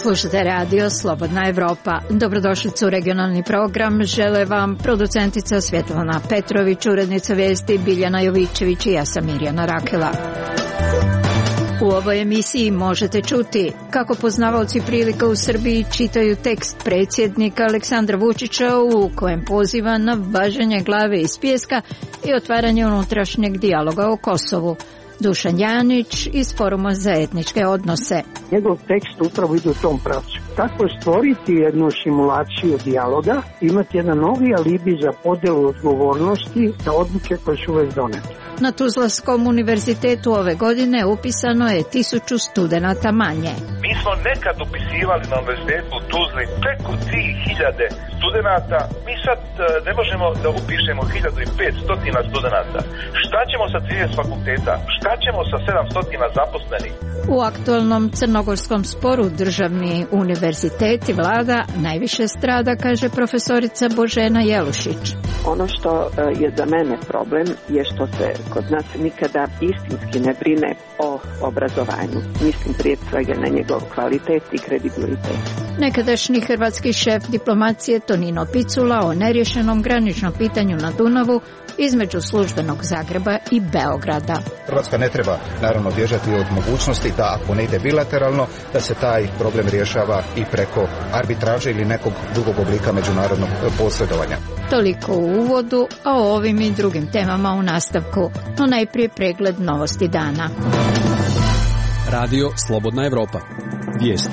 Slušate radio Slobodna Evropa. Dobrodošlicu u regionalni program. Žele vam producentica Svjetlana Petrović, urednica vijesti Biljana Jovićević i ja sam Mirjana Rakela. U ovoj emisiji možete čuti kako poznavaoci prilika u Srbiji čitaju tekst predsjednika Aleksandra Vučića u kojem poziva na važenje glave iz pijeska i otvaranje unutrašnjeg dijaloga o Kosovu. Dušan Janić iz Foruma za etničke odnose. Njegov tekst upravo ide u tom pravcu. Kako stvoriti jednu simulaciju dijaloga, imati jedan novi alibi za podjelu odgovornosti za odluke koje su već donete. Na Tuzlanskom univerzitetu ove godine upisano je 1000 studenata manje. Mi smo nekad upisivali na univerzitetu u Tuzli preko 3000 studenata. Mi sad ne možemo da upišemo 1500 studenata. Šta ćemo sa 30 fakulteta? Šta ćemo sa 700 zaposlenih? U aktualnom crnogorskom sporu državni univerzitet i vlada najviše strada, kaže profesorica Božena Jelušić. Ono što je za mene problem je što se kod nas nikada istinski ne brine o obrazovanju. Mislim prije svega na njegov kvalitet i kredibilitet. Nekadašnji hrvatski šef diplomacije Tonino Picula o nerješenom graničnom pitanju na Dunavu između službenog Zagreba i Beograda. Hrvatska ne treba naravno bježati od mogućnosti da ako ne ide bilateralno, da se taj problem rješava i preko arbitraže ili nekog drugog oblika međunarodnog posredovanja. Toliko u uvodu, a o ovim i drugim temama u nastavku. No najprije pregled novosti dana. Radio Slobodna Evropa. Vijesti.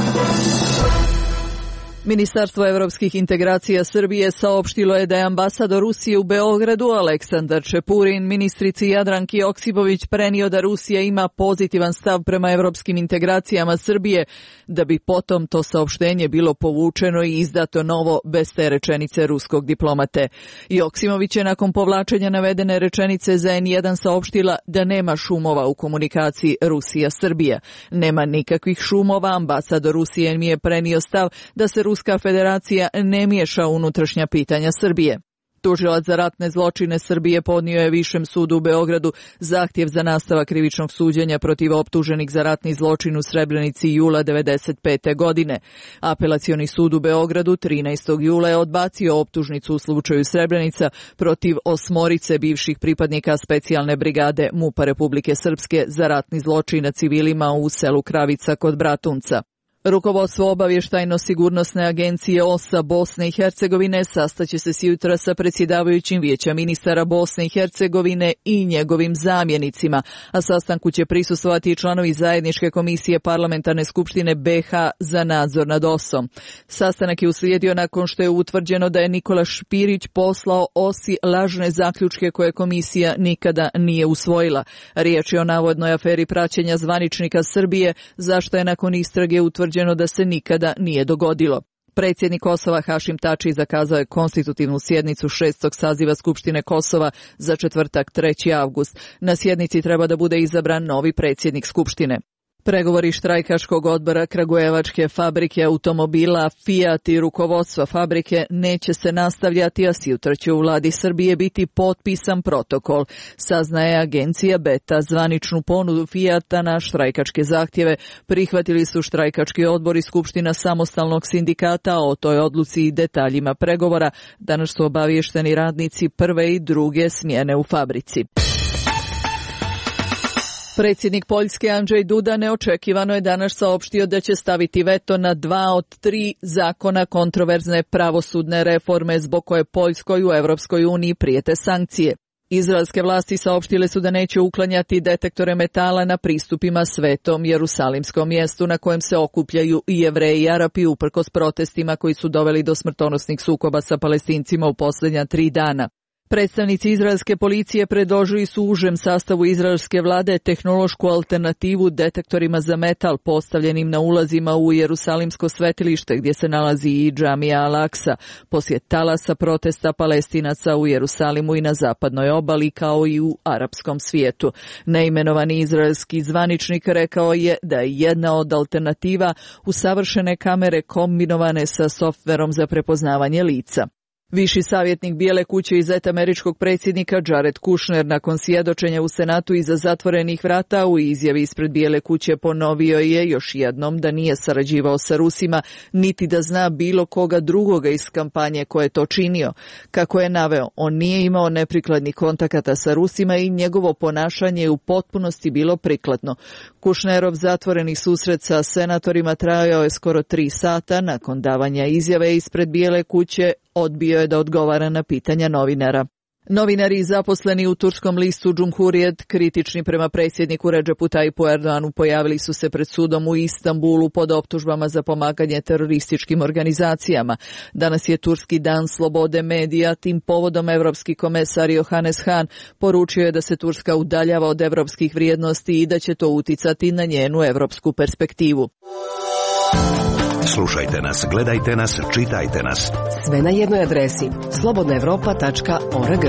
Ministarstvo evropskih integracija Srbije saopštilo je da je ambasador Rusije u Beogradu Aleksandar Čepurin ministrici Jadranki Joksimović prenio da Rusija ima pozitivan stav prema evropskim integracijama Srbije, da bi potom to saopštenje bilo povučeno i izdato novo bez te rečenice ruskog diplomate. Joksimović je nakon povlačenja navedene rečenice za N1 saopštila da nema šumova u komunikaciji Rusija-Srbija. Nema nikakvih šumova, ambasador Rusije mi je prenio stav da se Ruska federacija ne miješa u unutrašnja pitanja Srbije. Tužilac za ratne zločine Srbije podnio je Višem sudu u Beogradu zahtjev za nastavak krivičnog suđenja protiv optuženih za ratni zločin u Srebrenici jula 1995. godine. Apelacioni sud u Beogradu 13. jula je odbacio optužnicu u slučaju Srebrenica protiv 8 bivših pripadnika specijalne brigade MUP-a Republike Srpske za ratni zločin na civilima u selu Kravica kod Bratunca. Rukovodstvo obavještajno-sigurnosne agencije OSA Bosne i Hercegovine sastaće se sjutra sa predsjedavajućim vijeća ministara Bosne i Hercegovine i njegovim zamjenicima, a sastanku će prisustvovati i članovi zajedničke komisije parlamentarne skupštine BiH za nadzor nad OSom. Sastanak je uslijedio nakon što je utvrđeno da je Nikola Špirić poslao OSI lažne zaključke koje komisija nikada nije usvojila. Riječ je o navodnoj aferi praćenja zvaničnika Srbije, zašto je nakon istrage utvrđeno da se nikada nije dogodilo. Predsjednik Kosova Hašim Tači zakazao je konstitutivnu sjednicu 6. saziva Skupštine Kosova za četvrtak 3. avgust. Na sjednici treba da bude izabran novi predsjednik Skupštine. Pregovori štrajkaškog odbora Kragujevačke fabrike automobila Fiat i rukovodstva fabrike neće se nastavljati, a sutra će u vladi Srbije biti potpisan protokol. Saznaje agencija Beta. Zvaničnu ponudu Fiata na štrajkačke zahtjeve prihvatili su štrajkački odbor i Skupština samostalnog sindikata, a o toj odluci i detaljima pregovora danas su obavješteni radnici prve i druge smjene u fabrici. Predsjednik Poljske Andrzej Duda neočekivano je danas saopštio da će staviti veto na 2 od 3 zakona kontroverzne pravosudne reforme zbog koje Poljskoj u Europskoj uniji prijete sankcije. Izraelske vlasti saopštile su da neće uklanjati detektore metala na pristupima Svetom Jerusalimskom mjestu na kojem se okupljaju i Jevreji i Arapi uprkos protestima koji su doveli do smrtonosnih sukoba sa Palestincima u posljednja 3 dana. Predstavnici izraelske policije predložili su užem sastavu izraelske vlade tehnološku alternativu detektorima za metal postavljenim na ulazima u Jerusalimsko svetilište gdje se nalazi i džamija Al-Aksa, poslije talasa protesta Palestinaca u Jerusalimu i na zapadnoj obali kao i u arapskom svijetu. Neimenovani izraelski zvaničnik rekao je da je jedna od alternativa usavršene kamere kombinovane sa softverom za prepoznavanje lica. Viši savjetnik Bijele kuće i zet američkog predsjednika Jared Kushner nakon svjedočenja u Senatu iza zatvorenih vrata u izjavi ispred Bijele kuće ponovio je još jednom da nije sarađivao sa Rusima, niti da zna bilo koga drugoga iz kampanje ko je to činio. Kako je naveo, on nije imao neprikladnih kontakata sa Rusima i njegovo ponašanje je u potpunosti bilo prikladno. Kushnerov zatvoreni susret sa senatorima trajao je skoro 3 sata. Nakon davanja izjave ispred Bijele kuće odbio je da odgovara na pitanja novinara. Novinari zaposleni u turskom listu Cumhuriyet, kritični prema predsjedniku Recepu Tayyipu Erdoganu, pojavili su se pred sudom u Istanbulu pod optužbama za pomaganje terorističkim organizacijama. Danas je Turski dan slobode medija, tim povodom evropski komesar Johannes Hahn poručio je da se Turska udaljava od evropskih vrijednosti i da će to uticati na njenu evropsku perspektivu. Slušajte nas, gledajte nas, čitajte nas. Sve na jednoj adresi slobodnaevropa.org.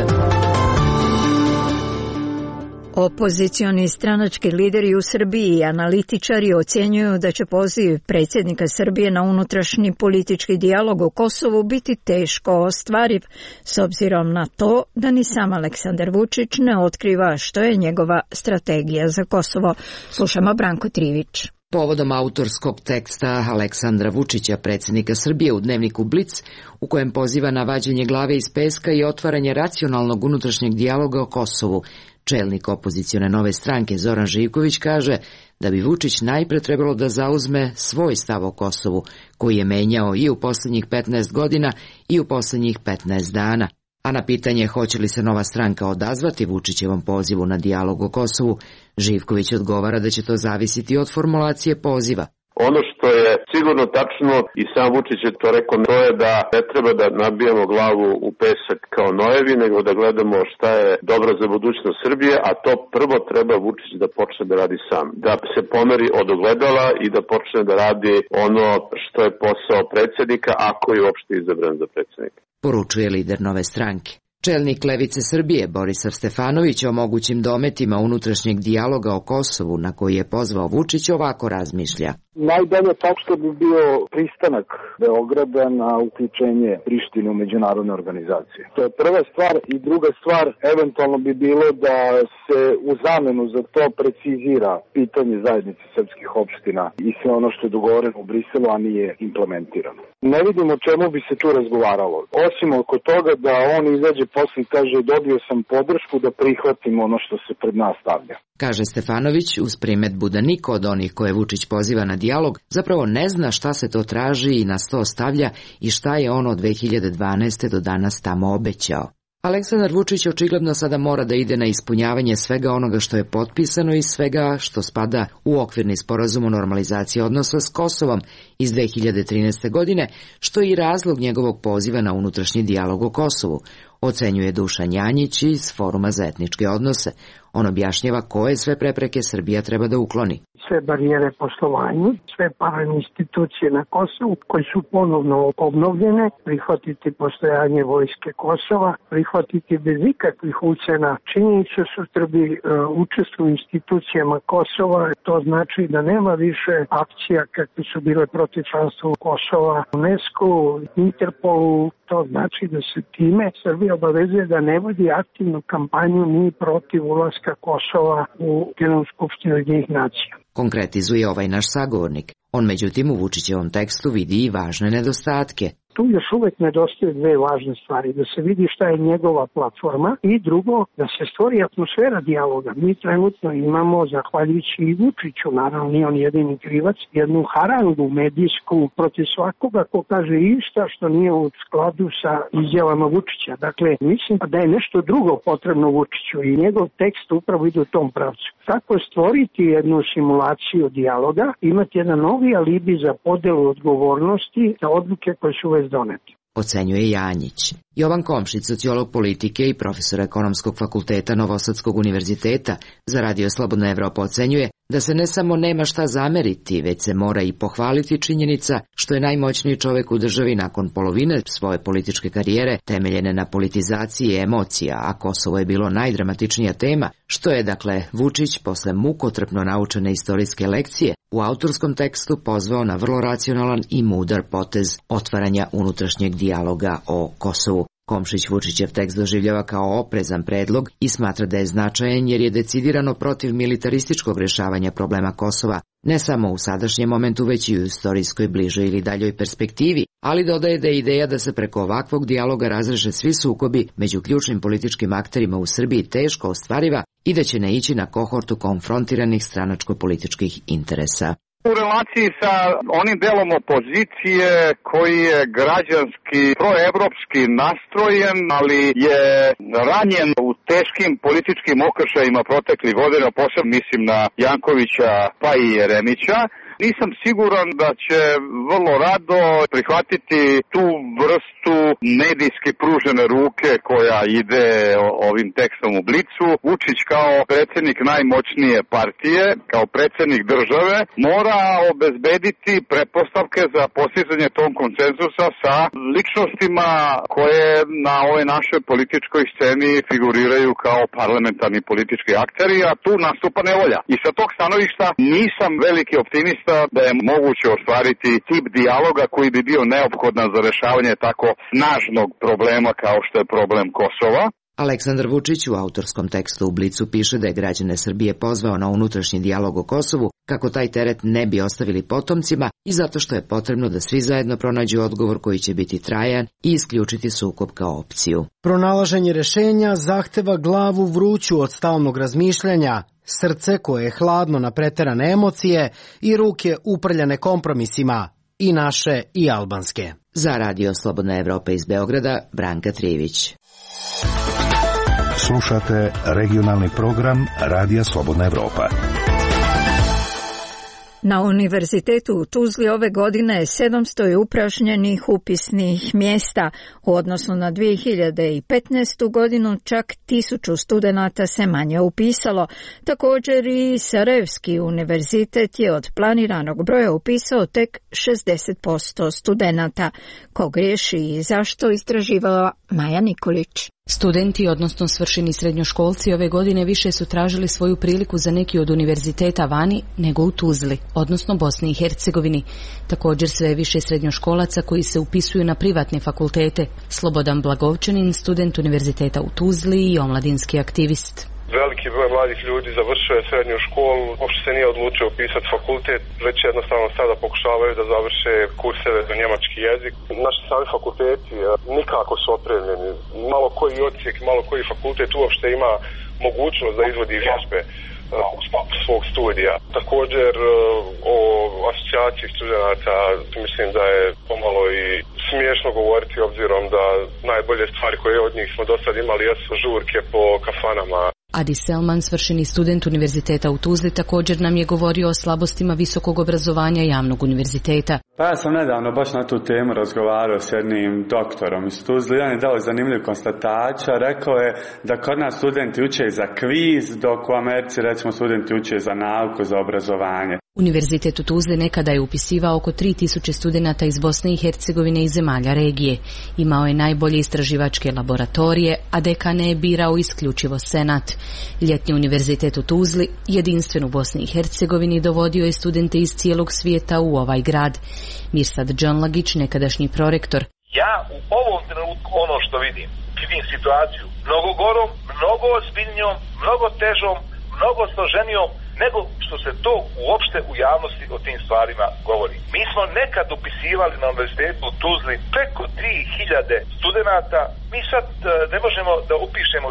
Opozicioni stranački lideri u Srbiji i analitičari ocjenjuju da će poziv predsjednika Srbije na unutrašnji politički dijalog o Kosovu biti teško ostvariv, s obzirom na to da ni sam Aleksandar Vučić ne otkriva što je njegova strategija za Kosovo. Slušamo Branko Trivić. Povodom autorskog teksta Aleksandra Vučića, predsjednika Srbije, u dnevniku Blic, u kojem poziva na vađenje glave iz peska i otvaranje racionalnog unutrašnjeg dijaloga o Kosovu, čelnik opozicione Nove stranke Zoran Živković kaže da bi Vučić najpre trebalo da zauzme svoj stav o Kosovu, koji je menjao i u posljednjih 15 godina i u posljednjih 15 dana. A na pitanje hoće li se Nova stranka odazvati Vučićevom pozivu na dijalog o Kosovu, Živković odgovara da će to zavisiti od formulacije poziva. Ono što je sigurno tačno, i sam Vučić je to rekao, to je da ne treba da nabijamo glavu u pesak kao nojevi, nego da gledamo šta je dobro za budućnost Srbije, a to prvo treba Vučić da počne da radi sam. Da se pomeri od ogledala i da počne da radi ono što je posao predsjednika, ako je uopšte izabran za predsjednika. Poručuje lider Nove stranke. Čelnik Levice Srbije Borislav Stefanović o mogućim dometima unutrašnjeg dijaloga o Kosovu na koji je pozvao Vučić ovako razmišlja. Najbolja tačka bi bio pristanak Beograda na uključenje Prištine u međunarodne organizacije. To je prva stvar, i druga stvar eventualno bi bilo da se u zamenu za to precizira pitanje zajednice srpskih opština i sve ono što je dogovoreno u Briselu, a nije implementirano. Ne vidim o čemu bi se tu razgovaralo, osim oko toga da on izađe posle i kaže dobio sam podršku da prihvatim ono što se pred nas stavlja. Kaže Stefanović uz primedbu da niko od onih koje Vučić poziva na dijalog zapravo ne zna šta se to traži i na sto stavlja i šta je on od 2012. do danas tamo obećao. Aleksandar Vučić očigledno sada mora da ide na ispunjavanje svega onoga što je potpisano i svega što spada u okvirni sporazum o normalizaciji odnosa s Kosovom iz 2013. godine, što je i razlog njegovog poziva na unutrašnji dijalog o Kosovu, ocenjuje Dušan Janjić iz Foruma za etničke odnose. On objašnjava koje sve prepreke Srbija treba da ukloni. Sve barijere poslovanju, sve paralelne institucije na Kosovu koje su ponovno obnovljene, prihvatiti postojanje vojske Kosova, prihvatiti bez ikakvih ucena činjenicu su Srbi učestvuju u institucijama Kosova. To znači da nema više akcija kakve su bile protiv članstva Kosova, UNESCO, Interpolu. To znači da se time Srbija obavezuje da ne vodi aktivnu kampanju ni protiv ulaska Kosova u Generalnu skupštinu Ujedinjenih nacija. Konkretizuje ovaj naš sagovornik. On međutim u Vučićevom tekstu vidi i važne nedostatke. Tu još uvek nedostaju dve važne stvari, da se vidi šta je njegova platforma i drugo, da se stvori atmosfera dijaloga. Mi trenutno imamo, zahvaljujući i Vučiću, naravno nije on jedini krivac, jednu harangu medijsku protiv svakoga ko kaže išta što nije u skladu sa izjavama Vučića. Dakle, mislim da je nešto drugo potrebno Vučiću i njegov tekst upravo ide u tom pravcu. Tako stvoriti jednu simulaciju dijaloga, imati jedan novi alibi za podelu odgovornosti za odluke koje su već doneti. Ocenjuje Janjić. Jovan Komšić, sociolog politike i profesor ekonomskog fakulteta Novosadskog univerziteta, za Radio Slobodna Evropa ocenjuje da se ne samo nema šta zameriti, već se mora i pohvaliti činjenica što je najmoćniji čovjek u državi nakon polovine svoje političke karijere temeljene na politizaciji i emocija, a Kosovo je bilo najdramatičnija tema, što je dakle Vučić posle mukotrpno naučene istorijske lekcije u autorskom tekstu pozvao na vrlo racionalan i mudar potez otvaranja unutrašnjeg dijaloga o Kosovu. Komšić Vučićev tekst doživljava kao oprezan predlog i smatra da je značajan jer je decidirano protiv militarističkog rješavanja problema Kosova, ne samo u sadašnjem momentu, već i u istorijskoj, bližoj ili daljoj perspektivi, ali dodaje da je ideja da se preko ovakvog dijaloga razreše svi sukobi među ključnim političkim akterima u Srbiji teško ostvariva i da će naići na kohortu konfrontiranih stranačko-političkih interesa. U relaciji sa onim delom opozicije koji je građanski proevropski nastrojen, ali je ranjen u teškim političkim okršajima proteklih godina, posebno mislim na Jankovića pa i Jeremića, nisam siguran da će vrlo rado prihvatiti tu vrstu medijski pružene ruke koja ide ovim tekstom u Blicu. Vučić kao predsjednik najmoćnije partije, kao predsjednik države, mora obezbediti pretpostavke za postizanje tog konsenzusa sa ličnostima koje na ovoj našoj političkoj sceni figuriraju kao parlamentarni politički akteri, a tu nastupa nevolja. I sa tog stanovišta nisam veliki optimista da je moguće ostvariti tip dijaloga koji bi bio neophodan za rješavanje tako snažnog problema kao što je problem Kosova. Aleksandar Vučić u autorskom tekstu u Blicu piše da je građane Srbije pozvao na unutrašnji dijalog o Kosovu kako taj teret ne bi ostavili potomcima i zato što je potrebno da svi zajedno pronađu odgovor koji će biti trajan i isključiti sukob kao opciju. Pronalaženje rešenja zahteva glavu vruću od stalnog razmišljanja, srce koje je hladno na preterane emocije i ruke uprljane kompromisima, i naše i albanske. Za Radio Slobodna Evropa iz Beograda, Branka Trijević. Slušate regionalni program Radija Slobodna Evropa. Na Univerzitetu u Tuzli ove godine je 700 upražnjenih upisnih mjesta. U odnosu na 2015. godinu čak 1000 studenata se manje upisalo. Također i Sarajevski univerzitet je od planiranog broja upisao tek 60% studenata. Ko griješi i zašto, istraživala Maja Nikolić. Studenti, odnosno svršeni srednjoškolci, ove godine više su tražili svoju priliku za neki od univerziteta vani nego u Tuzli, odnosno Bosni i Hercegovini. Također sve je više srednjoškolaca koji se upisuju na privatne fakultete. Slobodan Blagovčanin, student univerziteta u Tuzli i omladinski aktivist. Veliki broj mladih ljudi završuje srednju školu, uopšte se nije odlučio upisati fakultet, već jednostavno sada pokušavaju da završe kurseve za njemački jezik. Naši sami fakulteti nikako su opremljeni. Malo koji odsjek, malo koji fakultet uopšte ima mogućnost da izvodi vježbe u sklopu svog studija. Također o asocijaciji studenata mislim da je pomalo i smiješno govoriti, obzirom da najbolje stvari koje od njih smo do sad imali jesu žurke po kafanama. Adi Selman, svršeni student univerziteta u Tuzli, također nam je govorio o slabostima visokog obrazovanja javnog univerziteta. Pa ja sam nedavno baš na tu temu razgovarao s jednim doktorom iz Tuzli. On je dao zanimljiv konstataciju. Rekao je da kod nas studenti uče za kviz, dok u Americi recimo studenti uče za nauku, za obrazovanje. Univerzitet u Tuzli nekada je upisivao oko 3000 studenata iz Bosne i Hercegovine i zemalja regije. Imao je najbolje istraživačke laboratorije, a dekane je birao isključivo senat. Ljetni univerzitet u Tuzli, jedinstven u Bosni i Hercegovini, dovodio je studente iz cijelog svijeta u ovaj grad. Mirsad Džanlagić, nekadašnji prorektor. Ja u ovom trenutku ono što vidim situaciju mnogo gorom, mnogo ozbiljnijom, mnogo težom, mnogo složenijom nego što se to uopšte u javnosti o tim stvarima govori. Mi smo nekad upisivali na univerzitetu u Tuzli preko 3000 studenata, mi sad ne možemo da upišemo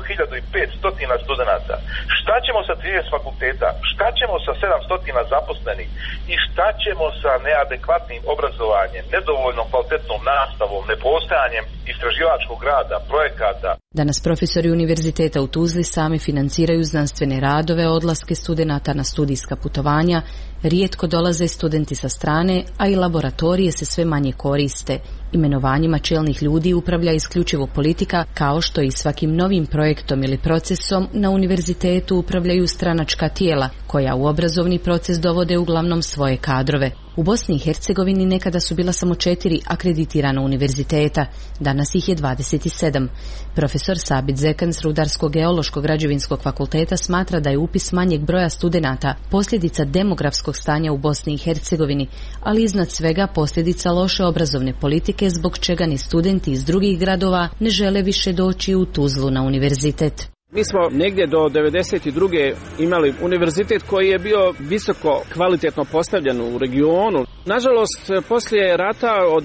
1500 studenata. Šta ćemo sa 30 fakulteta? Šta ćemo sa 700 zaposlenih? I šta ćemo sa neadekvatnim obrazovanjem, nedovoljnom kvalitetnom nastavom, nepostojanjem istraživačkog rada, projekata? Danas profesori univerziteta u Tuzli sami financiraju znanstvene radove, odlaske studenata na studijska putovanja, rijetko dolaze studenti sa strane, a i laboratorije se sve manje koriste. Imenovanjima čelnih ljudi upravlja isključivo politika, kao što i svakim novim projektom ili procesom na univerzitetu upravljaju stranačka tijela, koja u obrazovni proces dovode uglavnom svoje kadrove. U Bosni i Hercegovini nekada su bila samo 4 akreditirana univerziteta, danas ih je 27. Profesor Sabit Zekan s Rudarsko-geološkog građevinskog fakulteta smatra da je upis manjeg broja studenata posljedica demografskog stanja u Bosni i Hercegovini, ali iznad svega posljedica loše obrazovne politike uzroke zbog čega ni studenti iz drugih gradova ne žele više doći u Tuzlu na univerzitet. Mi smo negdje do 92. imali univerzitet koji je bio visoko kvalitetno postavljen u regionu. Nažalost, poslije rata od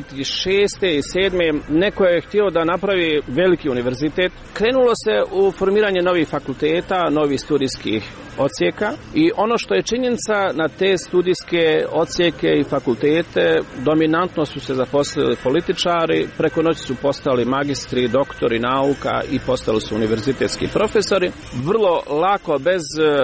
96. i 7. neko je htio da napravi veliki univerzitet. Krenulo se u formiranje novih fakulteta, novih studijskih odsjeka i ono što je činjenica, na te studijske odsjeke i fakultete dominantno su se zaposlili političari, preko noći su postali magistri, doktori nauka i postali su univerzitetski profesori. Vrlo lako, bez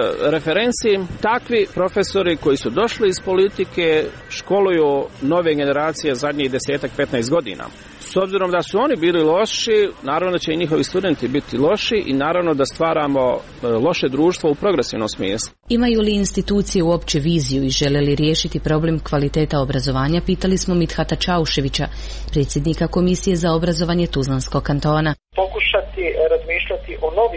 referenci, takvi profesori koji su došli iz politike školuju nove generacije zadnjih 10-15 godina. S obzirom da su oni bili loši, naravno da će i njihovi studenti biti loši i naravno da stvaramo loše društvo u progresivnom smislu. Imaju li institucije uopće viziju i žele li riješiti problem kvaliteta obrazovanja, pitali smo Mithata Čauševića, predsjednika Komisije za obrazovanje Tuzlanskog kantona. Pokušati razmišljati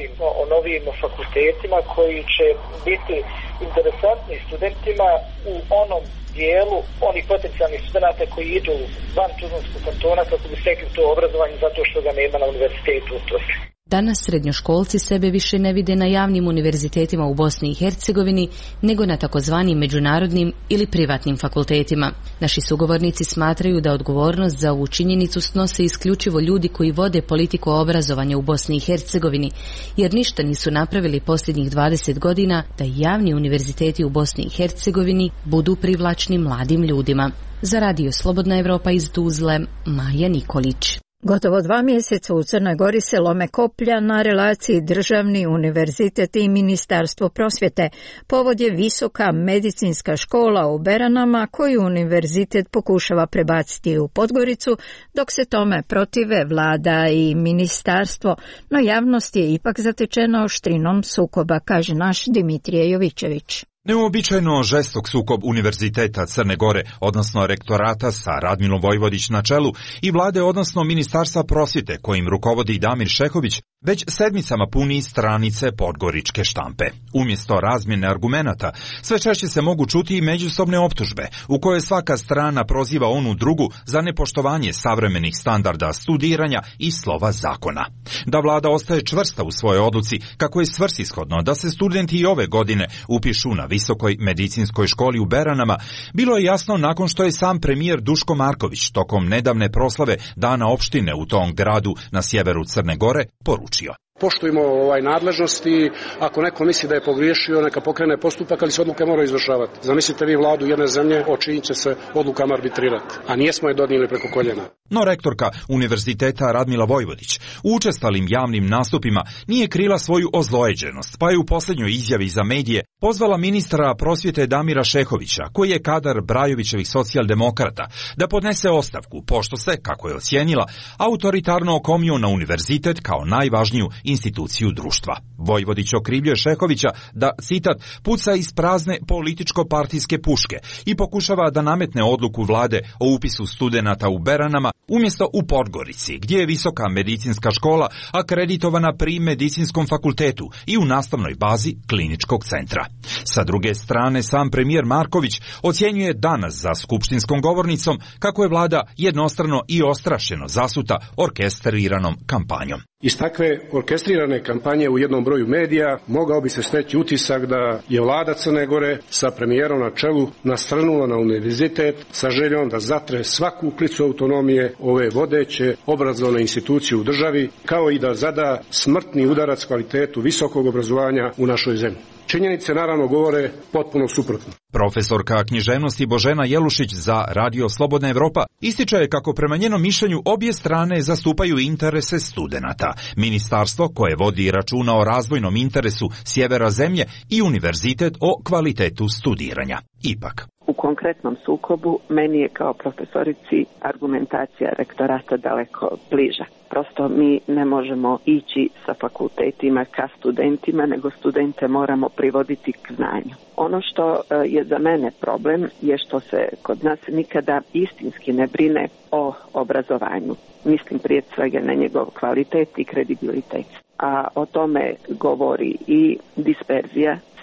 o novim fakultetima koji će biti interesantni studentima u onom dijelu onih potencijalnih studenta koji idu van Tuzlanskog kantona kako bi stekli to obrazovanje zato što ga nema na univerzitetu u Tuzli. Danas srednjoškolci sebe više ne vide na javnim univerzitetima u Bosni i Hercegovini, nego na takozvanim međunarodnim ili privatnim fakultetima. Naši sugovornici smatraju da odgovornost za ovu činjenicu snose isključivo ljudi koji vode politiku obrazovanja u Bosni i Hercegovini, jer ništa nisu napravili posljednjih 20 godina da javni univerziteti u Bosni i Hercegovini budu privlačni mladim ljudima. Za Radio Slobodna Evropa iz Tuzle, Maja Nikolić. Gotovo 2 mjeseca u Crnoj Gori se lome koplja na relaciji Državni univerzitet i Ministarstvo prosvjete. Povod je Visoka medicinska škola u Beranama koju univerzitet pokušava prebaciti u Podgoricu, dok se tome protive vlada i ministarstvo, no javnost je ipak zatečena oštrinom sukoba, kaže naš Dimitrije Jovićević. Neuobičajeno žestok sukob Univerziteta Crne Gore, odnosno rektorata sa Radmilom Vojvodić na čelu i vlade, odnosno Ministarstva prosvjete kojim rukovodi Damir Šehović, već sedmicama puni stranice podgoričke štampe. Umjesto razmjene argumenata, sve češće se mogu čuti i međusobne optužbe, u kojoj svaka strana proziva onu drugu za nepoštovanje savremenih standarda studiranja i slova zakona. Da vlada ostaje čvrsta u svojoj odluci kako je svrsishodno da se studenti i ove godine upišu na Visokoj medicinskoj školi u Beranama, bilo je jasno nakon što je sam premijer Duško Marković tokom nedavne proslave Dana opštine u tom gradu na sjeveru Crne Gore poručio. Poštujemo nadležnosti, ako neko misli da je pogriješio, neka pokrene postupak, ali se odluke moraju izvršavati. Zamislite vi vladu jedne zemlje, o čijim će se odlukama arbitrirati, a nijesmo je donijeli preko koljena. No rektorka Univerziteta Radmila Vojvodić u učestalim javnim nastupima nije krila svoju ozlojeđenost, pa je u posljednjoj izjavi za medije pozvala ministra prosvjete Damira Šehovića, koji je kadar Brajovićevih socijaldemokrata, da podnese ostavku, pošto se, kako je ocijenila, autoritarno okomio na univerzitet kao najvažniju instituciju društva. Vojvodić okrivljuje Šehovića da, citat, puca iz prazne političko-partijske puške i pokušava da nametne odluku vlade o upisu studenata u Beranama umjesto u Podgorici, gdje je Visoka medicinska škola akreditovana pri Medicinskom fakultetu i u nastavnoj bazi kliničkog centra. Sa druge strane, sam premijer Marković ocjenjuje danas za skupštinskom govornicom kako je vlada jednostrano i ostrašćeno zasuta orkestriranom kampanjom. Iz takve orkestrirane kampanje u jednom broju medija mogao bi se steći utisak da je vlada Crne Gore sa premijerom na čelu nasrnula na univerzitet sa željom da zatre svaku klicu autonomije ove vodeće obrazovne institucije u državi, kao i da zada smrtni udarac kvalitetu visokog obrazovanja u našoj zemlji. Činjenice naravno govore potpuno suprotno. Profesorka književnosti Božena Jelušić za Radio Slobodna Evropa ističe kako prema njenom mišljenju obje strane zastupaju interese studenata, ministarstvo koje vodi računa o razvojnom interesu sjevera zemlje i univerzitet o kvalitetu studiranja. Ipak, u konkretnom sukobu meni je kao profesorici argumentacija rektorata daleko bliža. Prosto mi ne možemo ići sa fakultetima ka studentima, nego studente moramo privoditi k znanju. Ono što je za mene problem je što se kod nas nikada istinski ne brine o obrazovanju. Mislim prije svega na njegov kvalitet i kredibilitet. A o tome govori i disperzija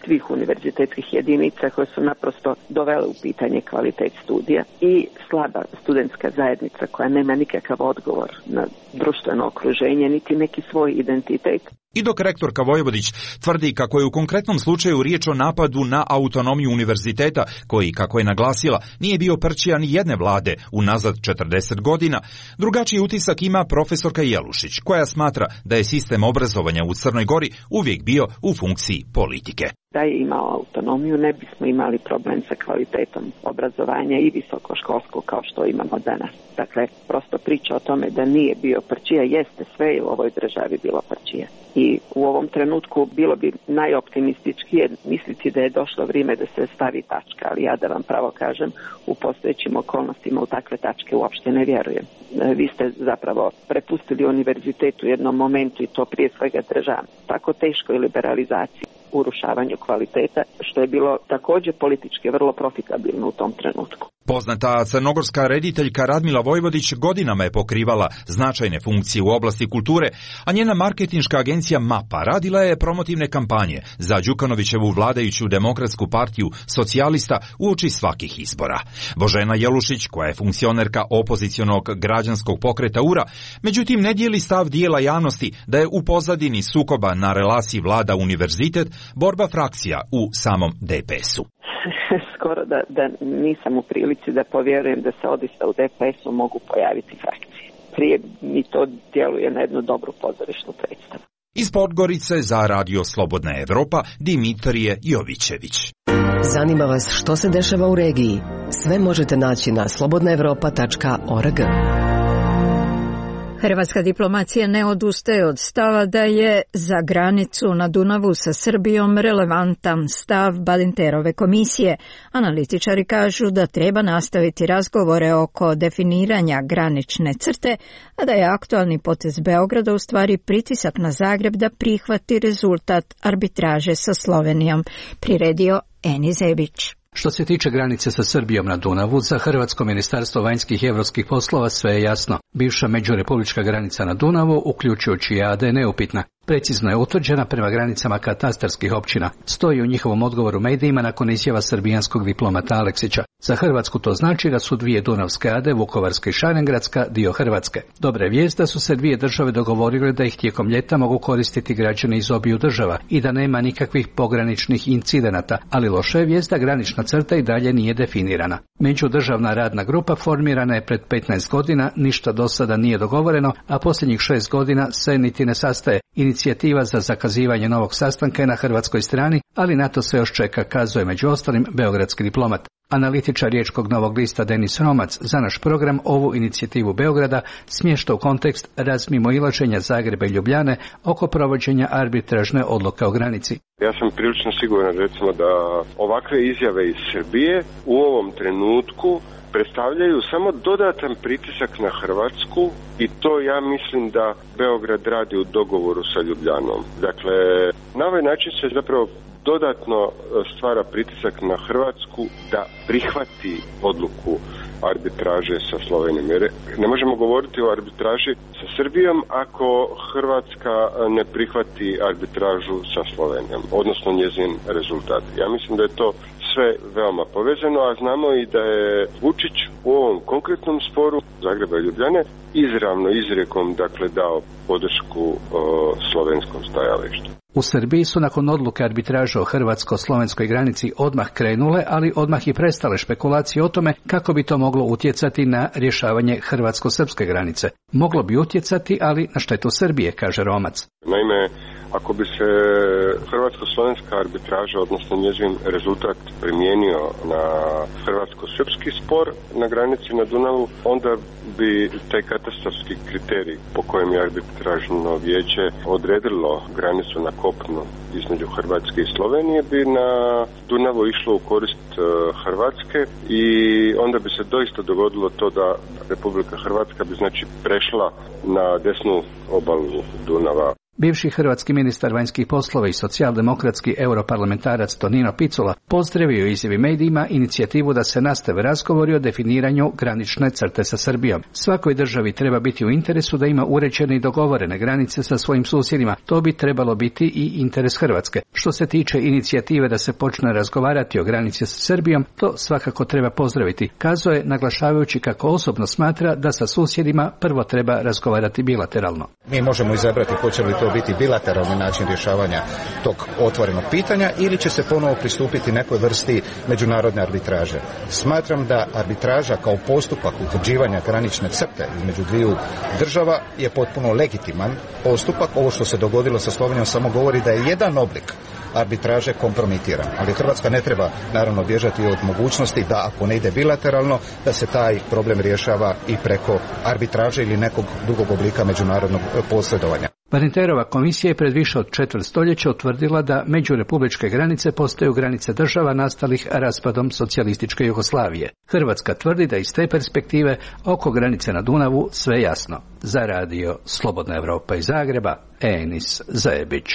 svih univerzitetskih jedinica koje su naprosto dovele u pitanje kvalitet studija i slaba studentska zajednica koja nema nikakav odgovor na društveno okruženje niti neki svoj identitet. I dok rektorka Vojvodić tvrdi kako je u konkretnom slučaju riječ o napadu na autonomiju univerziteta, koji, kako je naglasila, nije bio prčija ni jedne vlade unazad 40 godina, drugačiji utisak ima profesorka Jelušić, koja smatra da je sistem obrazovanja u Crnoj Gori uvijek bio u funkciji politike. Da je imao autonomiju, ne bismo imali problem sa kvalitetom obrazovanja i visokoškolskog kao što imamo danas. Dakle, prosto priča o tome da nije bio prčija, jeste, sve je u ovoj državi bilo prčija. I u ovom trenutku bilo bi najoptimističkije misliti da je došlo vrijeme da se stavi tačka, ali ja da vam pravo kažem, u postojećim okolnostima u takve tačke uopšte ne vjerujem. Vi ste zapravo prepustili univerzitetu u jednom momentu i to prije svega državi tako teškoj liberalizaciji, urušavanju kvaliteta, što je bilo također politički vrlo profitabilno u tom trenutku. Poznata crnogorska rediteljka Radmila Vojvodić godinama je pokrivala značajne funkcije u oblasti kulture, a njena marketinška agencija MAPA radila je promotivne kampanje za Đukanovićevu vladajuću Demokratsku partiju socijalista uoči svakih izbora. Božena Jelušić, koja je funkcionerka opozicionog građanskog pokreta URA, međutim ne dijeli stav dijela javnosti da je u pozadini sukoba na relaciji vlada univerzitet borba frakcija u samom DPS-u. Skoro da nisam u prilici da povjerujem da se odista u DPS-u mogu pojaviti frakcije. Prije mi to djeluje na jednu dobru pozorišnu predstavu. Iz Podgorice za Radio Slobodna Evropa Dimitrije Jovićević. Zanima vas što se dešava u regiji? Sve možete naći na slobodnaevropa.org. Hrvatska diplomacija ne odustaje od stava da je za granicu na Dunavu sa Srbijom relevantan stav Badinterove komisije. Analitičari kažu da treba nastaviti razgovore oko definiranja granične crte, a da je aktualni potez Beograda u stvari pritisak na Zagreb da prihvati rezultat arbitraže sa Slovenijom, priredio Eni Zebić. Što se tiče granice sa Srbijom na Dunavu, za Hrvatsko ministarstvo vanjskih i europskih poslova sve je jasno. Bivša međurepublička granica na Dunavu, uključujući i AD, neupitna. Precizno je utvrđena prema granicama katastarskih općina. Stoji u njihovom odgovoru medijima nakon izjava srbijanskog diplomata Aleksića. Za Hrvatsku to znači da su dvije dunavske ade, Vukovarska i Šarengradska, dio Hrvatske. Dobra vijest da su se dvije države dogovorile da ih tijekom ljeta mogu koristiti građani iz obiju država i da nema nikakvih pograničnih incidenata, ali loša je vijest da granična crta i dalje nije definirana. Međudržavna radna grupa formirana je pred 15 godina, ništa do sada nije dogovoreno, a posljednjih 6 godina se niti ne sastaje. Inicijativa za zakazivanje novog sastanka je na hrvatskoj strani, ali na to se još čeka, kazuje među ostalim beogradski diplomat. Analitičar Riječkog Novog lista Denis Romac za naš program ovu inicijativu Beograda smješta u kontekst razmimoilaženja Zagreba i Ljubljane oko provođenja arbitražne odluke o granici. Ja sam prilično siguran recimo da ovakve izjave iz Srbije u ovom trenutku predstavljaju samo dodatan pritisak na Hrvatsku i to ja mislim da Beograd radi u dogovoru sa Ljubljanom. Dakle, na ovaj način se zapravo dodatno stvara pritisak na Hrvatsku da prihvati odluku arbitraže sa Slovenijom. Jer ne možemo govoriti o arbitraži sa Srbijom ako Hrvatska ne prihvati arbitražu sa Slovenijom, odnosno njezin rezultat. Ja mislim da je to sve veoma povezano, a znamo i da je Vučić u ovom konkretnom sporu Zagreba i Ljubljane izravno izrijekom dao podršku slovenskom stajalištu. U Srbiji su nakon odluke arbitraže o hrvatsko-slovenskoj granici odmah krenule, ali odmah i prestale špekulacije o tome kako bi to moglo utjecati na rješavanje hrvatsko-srpske granice. Moglo bi utjecati, ali na štetu Srbije, kaže Romac. Naime, ako bi se hrvatsko-slovenska arbitraža, odnosno njezin rezultat primijenio na hrvatsko-srpski spor na granici na Dunavu, onda bi taj katastarski kriterij po kojem je arbitražno vijeće odredilo granicu na kopnu između Hrvatske i Slovenije bi na Dunavu išlo u korist Hrvatske i onda bi se doista dogodilo to da Republika Hrvatska bi znači prešla na desnu obalu Dunava. Bivši hrvatski ministar vanjskih poslova i socijaldemokratski europarlamentarac Tonino Picula pozdravio izjavi medijima inicijativu da se nastave razgovori o definiranju granične crte sa Srbijom. Svakoj državi treba biti u interesu da ima uređene i dogovorene granice sa svojim susjedima. To bi trebalo biti i interes Hrvatske. Što se tiče inicijative da se počne razgovarati o granici sa Srbijom, to svakako treba pozdraviti, kazao je naglašavajući kako osobno smatra da sa susjedima prvo treba razgovarati bilateralno. Mi možemo izabrati hoće li to biti bilateralni način rješavanja tog otvorenog pitanja ili će se ponovo pristupiti nekoj vrsti međunarodne arbitraže. Smatram da arbitraža kao postupak utvrđivanja granične crte između dviju država je potpuno legitiman postupak. Ovo što se dogodilo sa Slovenijom samo govori da je jedan oblik arbitraže kompromitiran. Ali Hrvatska ne treba naravno bježati od mogućnosti da ako ne ide bilateralno, da se taj problem rješava i preko arbitraže ili nekog drugog oblika međunarodnog posredovanja. Varinterova komisija je pred više od četvrt stoljeća utvrdila da međurepubličke granice postaju granice država nastalih raspadom socijalističke Jugoslavije. Hrvatska tvrdi da iz te perspektive oko granice na Dunavu sve jasno. Za radio Slobodna Evropa iz Zagreba, Enis Zajebić.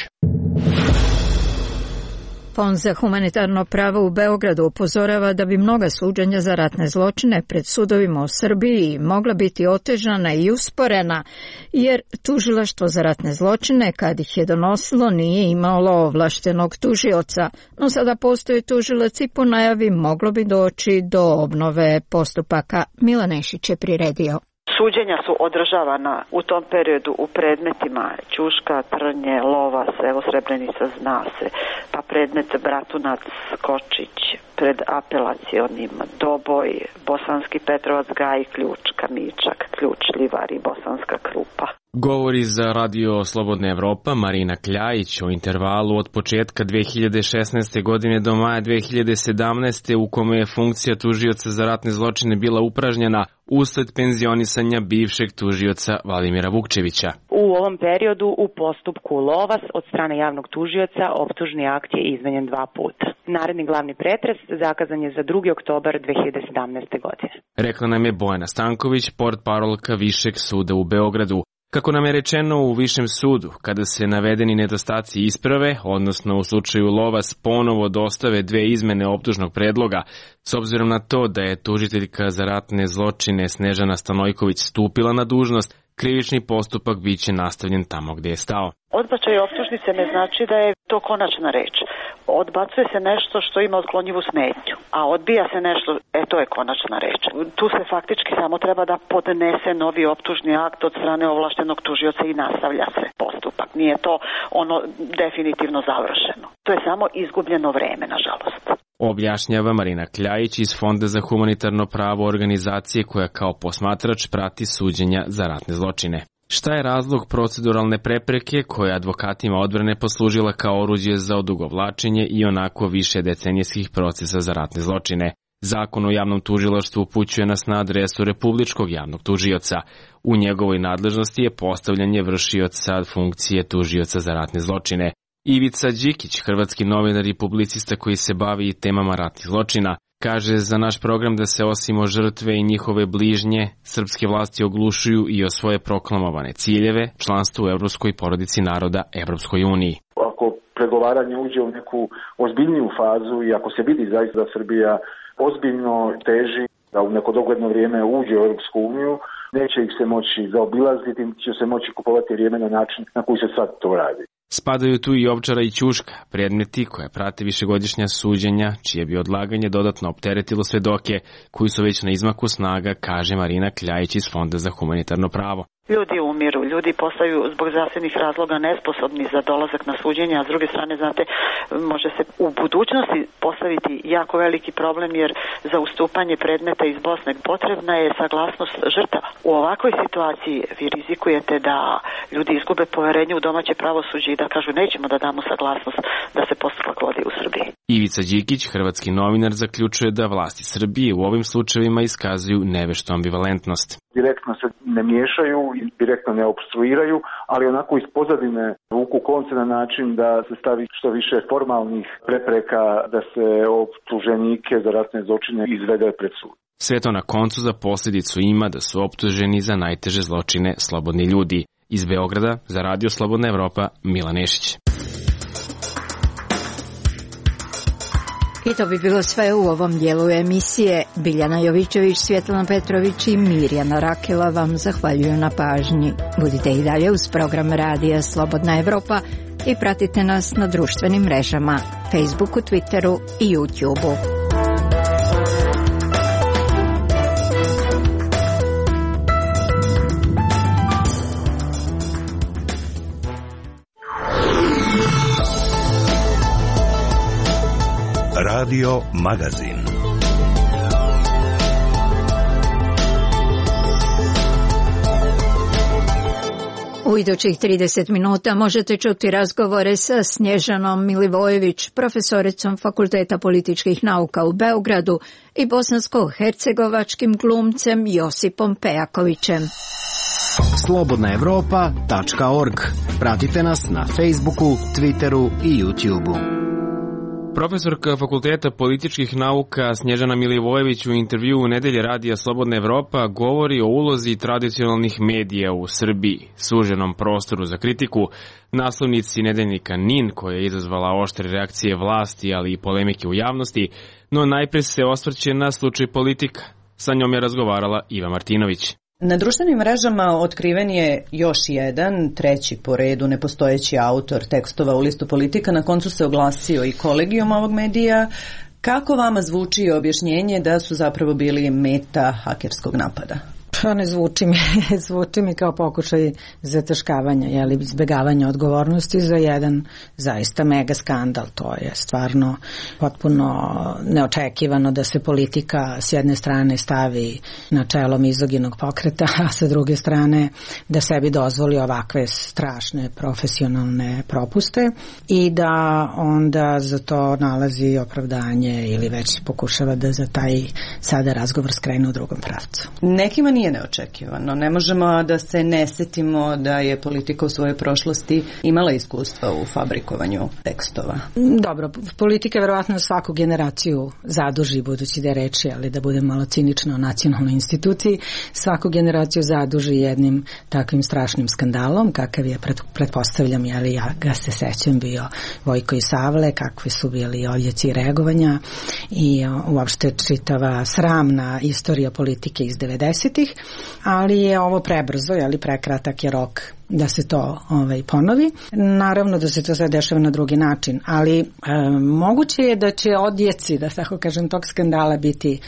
Fond za humanitarno pravo u Beogradu upozorava da bi mnoga suđenja za ratne zločine pred sudovima u Srbiji mogla biti otežana i usporena, jer tužilaštvo za ratne zločine, kad ih je donosilo, nije imalo ovlaštenog tužioca, no sada postoji tužilac i po najavi moglo bi doći do obnove postupaka. Milan Nešić je priredio. Suđenja su održavana u tom periodu u predmetima Ćuška, Trnje, Lovas, evo Srebrenica zna se, pa predmet Bratunac, Kočić, pred apelacionim Doboj, Bosanski Petrovac, Gaj, Ključ, Kamičak, Ključ, Livar i Bosanska Krupa. Govori za radio Slobodna Evropa Marina Kljajić o intervalu od početka 2016. godine do maja 2017. u kome je funkcija tužioca za ratne zločine bila upražnjena usled penzionisanja bivšeg tužioca Vladimira Vukčevića. U ovom periodu u postupku Lovas od strane javnog tužioca optužni akt je izmenjen 2 puta. Naredni glavni pretres zakazan je za 2. oktobar 2017. godine. Rekla nam je Bojana Stanković, portparolka Višeg suda u Beogradu. Kako nam je rečeno u Višem sudu, kada se navedeni nedostaci isprave, odnosno u slučaju Lovas ponovo dostave 2 izmene optužnog predloga, s obzirom na to da je tužiteljka za ratne zločine Snežana Stanojković stupila na dužnost, krivični postupak biće nastavljen tamo gdje je stao. Odbačaj optužnice ne znači da je to konačna reč. Odbacuje se nešto što ima otklonjivu smetnju, a odbija se nešto, to je konačna reč. Tu se faktički samo treba da podnese novi optužni akt od strane ovlaštenog tužioca i nastavlja se postupak. Nije to ono definitivno završeno. To je samo izgubljeno vreme, nažalost. Objašnjava Marina Kljajić iz Fonda za humanitarno pravo organizacije koja kao posmatrač prati suđenja za ratne zločine. Šta je razlog proceduralne prepreke koja advokatima odbrane poslužila kao oruđe za odugovlačenje i onako više decenijskih procesa za ratne zločine? Zakon o javnom tužilaštvu upućuje nas na adresu Republičkog javnog tužioca. U njegovoj nadležnosti je postavljanje vršioca funkcije tužioca za ratne zločine. Ivica Đikić, hrvatski novinar i publicista koji se bavi temama ratnih zločina, kaže za naš program da se osim o žrtve i njihove bližnje, srpske vlasti oglušuju i o svoje proklamovane ciljeve, članstvo u Evropskoj porodici naroda, Evropskoj uniji. Ako pregovaranje uđe u neku ozbiljniju fazu i ako se vidi zaista da Srbija ozbiljno teži da u neko dogledno vrijeme uđe u Evropsku uniju, neće ih se moći zaobilaziti, će se moći kupovati vrijeme na način na koji se sad to radi. Spadaju tu i Ovčara i Ćuška, predmeti koje prate višegodišnja suđenja, čije bi odlaganje dodatno opteretilo svedoke, koji su već na izmaku snaga, kaže Marina Kljajić iz Fonda za humanitarno pravo. Ljudi umiru, ljudi postaju zbog zdravstvenih razloga nesposobni za dolazak na suđenje, a s druge strane, znate, može se u budućnosti postaviti jako veliki problem, jer za ustupanje predmeta iz Bosne potrebna je saglasnost žrtava. U ovakvoj situaciji vi rizikujete da ljudi izgube poverenje u domaće pravosuđe i da kažu nećemo da damo saglasnost da se postupak vodi u Srbiji. Ivica Đikić, hrvatski novinar, zaključuje da vlasti Srbije u ovim slučajevima iskazuju neveštu ambivalentnost. Direktno se ne miješaju i direktno ne opstruiraju, ali onako iz pozadine vuku konce na način da se stavi što više formalnih prepreka da se optuženike za ratne zločine izvede pred sud. Sve to na koncu za posljedicu ima da su optuženi za najteže zločine slobodni ljudi. Iz Beograda za Radio Slobodna Evropa, Milan Nešić. I to bi bilo sve u ovom dijelu emisije. Biljana Jovićević, Svjetlana Petrović i Mirjana Rakela vam zahvaljuju na pažnji. Budite i dalje uz program Radija Slobodna Evropa i pratite nas na društvenim mrežama, Facebooku, Twitteru i YouTubeu. Radio Magazin. U idućih 30 minuta možete čuti razgovore sa Snježanom Milivojević, profesoricom Fakulteta političkih nauka u Beogradu, i bosansko-hercegovačkim glumcem Josipom Pejakovićem. slobodnaevropa.org. Pratite nas na Facebooku, Twitteru i YouTubeu. Profesorka Fakulteta političkih nauka Snježana Milivojević u intervju u Nedelje Radija Slobodna Evropa govori o ulozi tradicionalnih medija u Srbiji, suženom prostoru za kritiku, naslovnici nedeljnika NIN koja je izazvala oštre reakcije vlasti, ali i polemike u javnosti, no najpre se osvrće na slučaj Politika. Sa njom je razgovarala Iva Martinović. Na društvenim mrežama otkriven je još jedan, treći po redu nepostojeći autor tekstova u listu Politika. Na koncu se oglasio i kolegijum ovog medija. Kako vama zvuči objašnjenje da su zapravo bili meta hakerskog napada? Pa ne zvuči mi kao pokušaj zataškavanja, izbjegavanja odgovornosti za jedan zaista mega skandal. To je stvarno potpuno neočekivano da se politika s jedne strane stavi na čelo mizoginog pokreta, a sa druge strane da sebi dozvoli ovakve strašne profesionalne propuste i da onda za to nalazi opravdanje ili već pokušava da za taj sada razgovor skrene u drugom pravcu. Nekima nije neočekivano. Ne možemo da se ne setimo da je politika u svojoj prošlosti imala iskustva u fabrikovanju tekstova. Dobro, politika verovatno svaku generaciju zaduži, budući da je reči, ali da budem malo cinično o nacionalnoj instituciji, svaku generaciju zaduži jednim takvim strašnim skandalom, kakav je, pretpostavljam, ja ga se sećam, bio Vojko i Savle, kakvi su bili odjeci reagovanja i uopšte čitava sramna istorija politike iz 90-ih, ali je ovo prebrzo, prekratak je rok da se to ponovi. Naravno da se to sve dešava na drugi način, ali moguće je da će odjeci, da tako kažem, tog skandala biti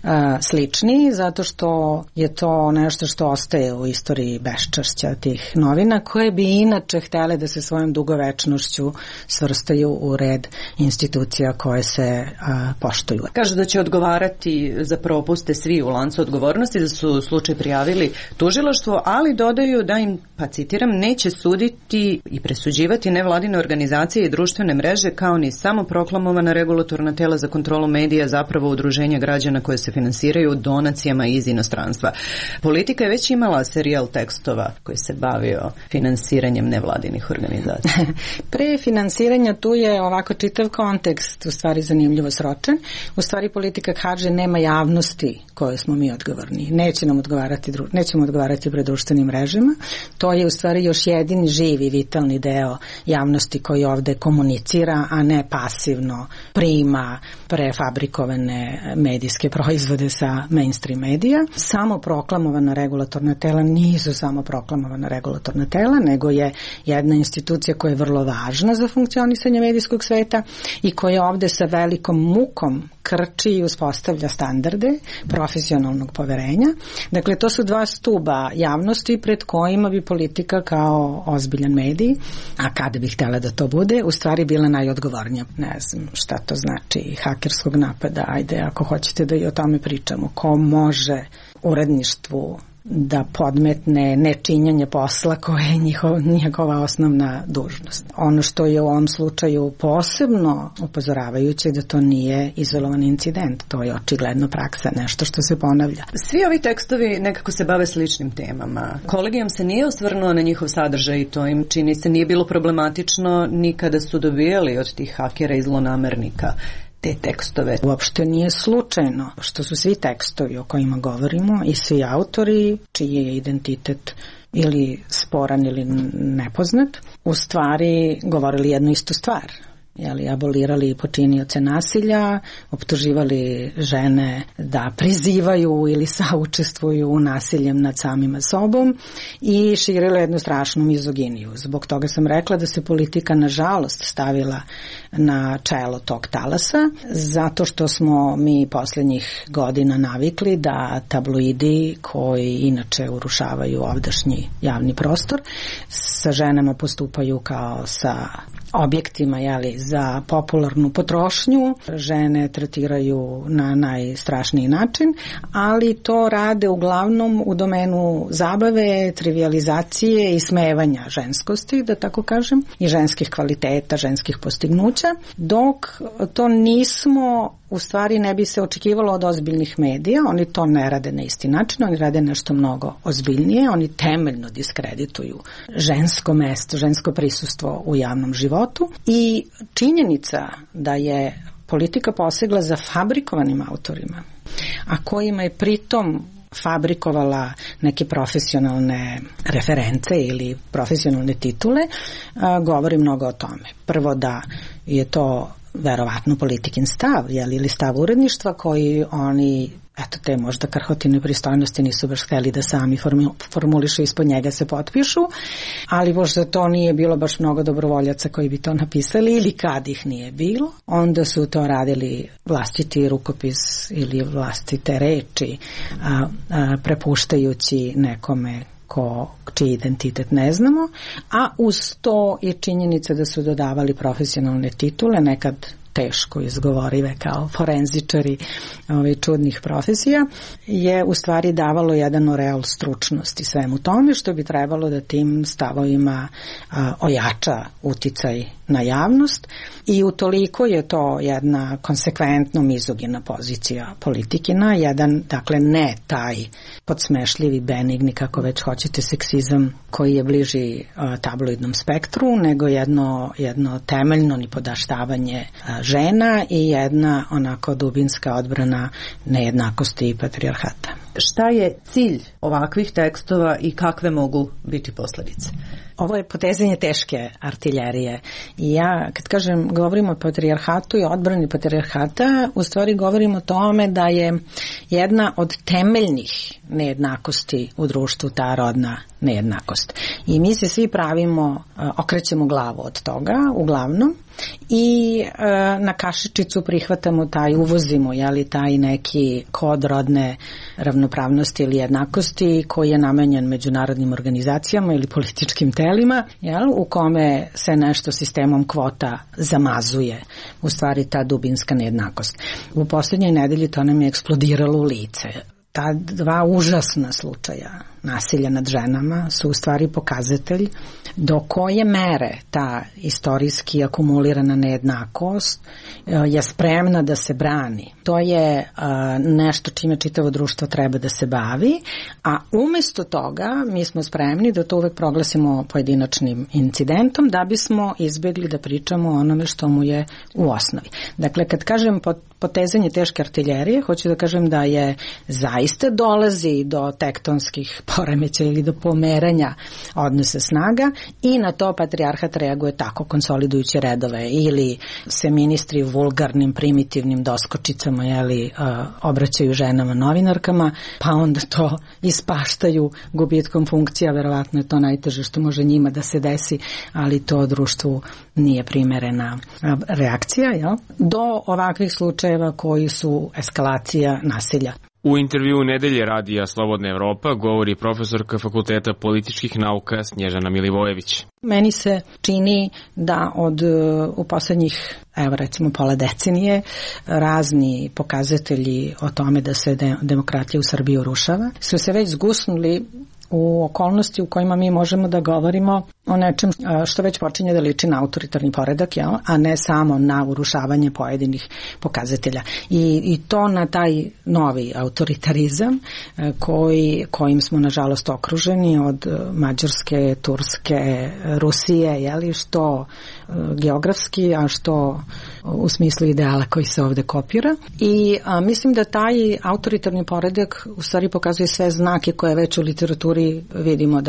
slični, zato što je to nešto što ostaje u istoriji beščašća tih novina, koje bi inače htjele da se svojom dugovečnošću svrstaju u red institucija koje se poštuju. Kažu da će odgovarati za propuste svi u lancu odgovornosti, da su slučaj prijavili tužilaštvo, ali dodaju da im, pa citiram, neće suditi i presuđivati nevladine organizacije i društvene mreže kao ni samoproklamovana regulatorna tela za kontrolu medija, zapravo udruženja građana koje se finansiraju donacijama iz inostranstva. Politika je već imala serijal tekstova koji se bavio finansiranjem nevladinih organizacija. Pre finansiranja tu je ovako čitav kontekst u stvari zanimljivo sročen. U stvari politika kaže nema javnosti koje smo mi odgovorni. Nećemo odgovarati pred društvenim mrežama. To je u stvari još jedini živi, vitalni deo javnosti koji ovde komunicira, a ne pasivno prima prefabrikovane medijske proizvode sa mainstream medija. Samoproklamovana regulatorna tela nisu samoproklamovana regulatorna tela, nego je jedna institucija koja je vrlo važna za funkcionisanje medijskog sveta i koja ovde sa velikom mukom krči i uspostavlja standarde profesionalnog poverenja. Dakle, to su dva stuba javnosti pred kojima bi politika kao ozbiljan medij, a kada bi htjela da to bude, u stvari bila najodgovornija. Ne znam šta to znači hakerskog napada, ajde ako hoćete da i o tome pričamo. Ko može uredništvu da podmetne nečinjanje posla koje je njegova osnovna dužnost. Ono što je u ovom slučaju posebno upozoravajuće da to nije izolovan incident, to je očigledno praksa, nešto što se ponavlja. Svi ovi tekstovi nekako se bave sličnim temama. Kolegijum se nije osvrnuo na njihov sadržaj i to im čini se nije bilo problematično ni kada su dobijali od tih hakera i zlonamernika te tekstove. Uopšte nije slučajno što su svi tekstovi o kojima govorimo i svi autori čiji je identitet ili sporan ili nepoznat, u stvari govorili jednu istu stvar. Abolirali počinioce nasilja, optuživali žene da prizivaju ili saučestvuju u nasiljem nad samima sobom i širili jednu strašnu mizoginiju. Zbog toga sam rekla da se politika nažalost stavila na čelo tog talasa, zato što smo mi poslednjih godina navikli da tabloidi koji inače urušavaju ovdašnji javni prostor sa ženama postupaju kao sa objektima za popularnu potrošnju, žene tretiraju na najstrašniji način, ali to rade uglavnom u domenu zabave, trivializacije i smevanja ženskosti, da tako kažem, i ženskih kvaliteta, ženskih postignuća, dok to nismo, u stvari ne bi se očekivalo od ozbiljnih medija. Oni to ne rade na isti način, oni rade nešto mnogo ozbiljnije, oni temeljno diskredituju žensko mesto, žensko prisustvo u javnom životu i činjenica da je politika posegla za fabrikovanim autorima, a kojima je pritom fabrikovala neke profesionalne reference ili profesionalne titule, govori mnogo o tome. Prvo da je to verovatno politikin stav, ili stav uredništva koji oni, te možda krhotine pristojnosti nisu baš hteli da sami formulišu, ispod njega se potpišu, ali možda to nije bilo baš mnogo dobrovoljaca koji bi to napisali, ili kad ih nije bilo, onda su to radili vlastiti rukopis ili vlastite reči, prepuštajući nekome čiji identitet ne znamo, a uz to je činjenica da su dodavali profesionalne titule, nekad teško izgovorive kao forenzičari čudnih profesija, je u stvari davalo jedan oreol stručnosti svemu tome, što bi trebalo da tim stavovima ojača uticaj na javnost, i utoliko je to jedna konsekventno mizogina pozicija politikina, jedan, dakle, ne taj podsmešljivi, benigni, kako već hoćete, seksizam koji je bliži tabloidnom spektru, nego jedno temeljno nipodaštavanje žena i jedna onako dubinska odbrana nejednakosti i patrijarhata. Šta je cilj ovakvih tekstova i kakve mogu biti posledice? Ovo je potezanje teške artiljerije i ja kad kažem govorimo o patrijarhatu i odbrani patrijarhata, u stvari govorimo o tome da je jedna od temeljnih nejednakosti u društvu ta rodna nejednakost. I mi se svi pravimo, okrećemo glavu od toga, uglavnom, i na kašičicu prihvatamo uvozimo taj neki kod rodne ravnopravnosti ili jednakosti koji je namenjen međunarodnim organizacijama ili političkim telima, u kome se nešto sistemom kvota zamazuje, u stvari ta dubinska nejednakost. U posljednjoj nedelji to nam je eksplodiralo u lice. Ta dva užasna slučaja nasilja nad ženama su u stvari pokazatelj do koje mere ta istorijski akumulirana nejednakost je spremna da se brani. To je nešto čime čitavo društvo treba da se bavi, a umesto toga mi smo spremni da to uvek proglasimo pojedinačnim incidentom da bismo izbjegli da pričamo o onome što mu je u osnovi. Dakle, kad kažem potezanje teške artiljerije, hoću da kažem da je zaista dolazi do tektonskih poremećaja ili do pomeranja odnosa snaga i na to patrijarhat reaguje tako, konsolidujući redove, ili se ministri vulgarnim, primitivnim doskočicama obraćaju ženama novinarkama, pa onda to ispaštaju gubitkom funkcija, verovatno je to najteže što može njima da se desi, ali to društvu nije primerena reakcija, do ovakvih slučajeva koji su eskalacija nasilja. U intervjuu Nedelje radija Slobodna Evropa govori profesorka Fakulteta političkih nauka Snježana Milivojević. Meni se čini da u poslednjih, recimo pola decenije, razni pokazatelji o tome da se demokratija u Srbiji urušava su se već zgusnuli u okolnosti u kojima mi možemo da govorimo o nečem što već počinje da liči na autoritarni poredak, a ne samo na urušavanje pojedinih pokazatelja. I to na taj novi autoritarizam kojim smo nažalost okruženi od Mađarske, Turske, Rusije, što geografski, a što u smislu ideala koji se ovde kopira. I mislim da taj autoritarni poredak u stvari pokazuje sve znake koje već u literaturi vidimo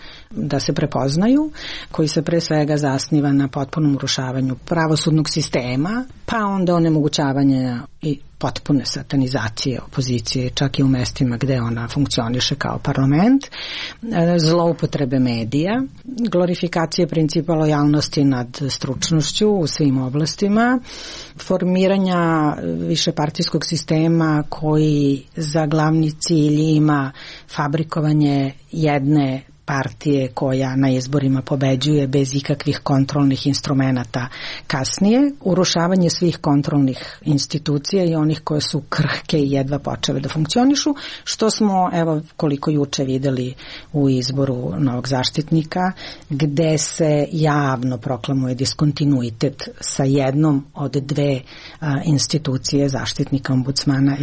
da se prepoznaju, koji se pre svega zasniva na potpunom urušavanju pravosudnog sistema, pa onda onemogućavanje i potpune satanizacije opozicije, čak i u mestima gde ona funkcioniše kao parlament, zloupotrebe medija, glorifikacije principa lojalnosti nad stručnošću u svim oblastima, formiranja višepartijskog sistema koji za glavni cilj ima fabrikovanje jedne partije koja na izborima pobeđuje bez ikakvih kontrolnih instrumenata kasnije, urušavanje svih kontrolnih institucija i onih koje su krhke i jedva počele da funkcionišu, što smo, evo, koliko juče videli u izboru novog zaštitnika, gde se javno proklamuje diskontinuitet sa jednom od dve institucije, zaštitnika, ombudsmana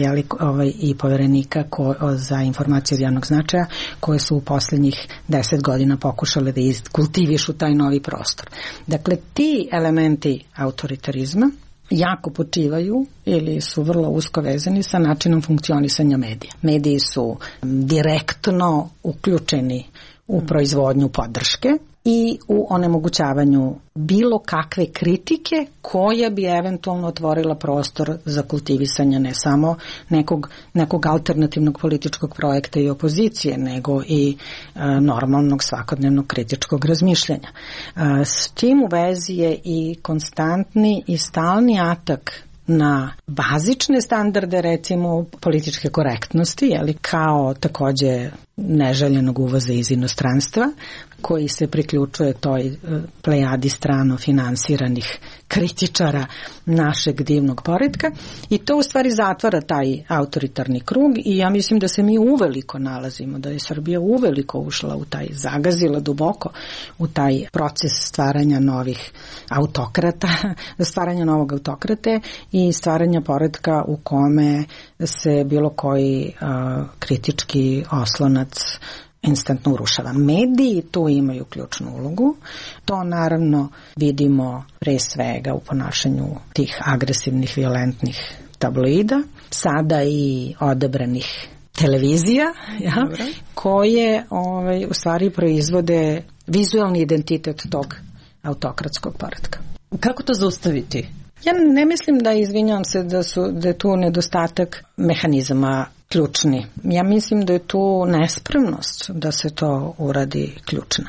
i poverenika za informacije od javnog značaja, koje su u poslednjih 10 godina pokušale da kultivišu taj novi prostor. Dakle, ti elementi autoritarizma jako počivaju ili su vrlo usko vezani sa načinom funkcionisanja medija. Mediji su direktno uključeni u proizvodnju podrške i u onemogućavanju bilo kakve kritike koja bi eventualno otvorila prostor za kultivisanje ne samo nekog alternativnog političkog projekta i opozicije, nego i normalnog svakodnevnog kritičkog razmišljanja. S tim u vezi je i konstantni i stalni atak na bazične standarde, recimo političke korektnosti, kao takođe neželjenog uvoza iz inostranstva, koji se priključuje toj plejadi strano finansiranih kritičara našeg divnog poretka, i to u stvari zatvara taj autoritarni krug. I ja mislim da se mi uveliko nalazimo, da je Srbija uveliko ušla u taj, zagazila duboko u taj proces stvaranja novih autokrata, stvaranja novog autokrate i stvaranja poretka u kome se bilo koji kritički oslonac instantno urušava. Mediji tu imaju ključnu ulogu. To naravno vidimo pre svega u ponašanju tih agresivnih, violentnih tabloida, sada i odabranih televizija, koje u stvari proizvode vizualni identitet tog autokratskog poretka. Kako to zaustaviti? Ja ne mislim izvinjavam se, da je tu nedostatak mehanizama ključni. Ja mislim da je tu nespremnost da se to uradi ključna.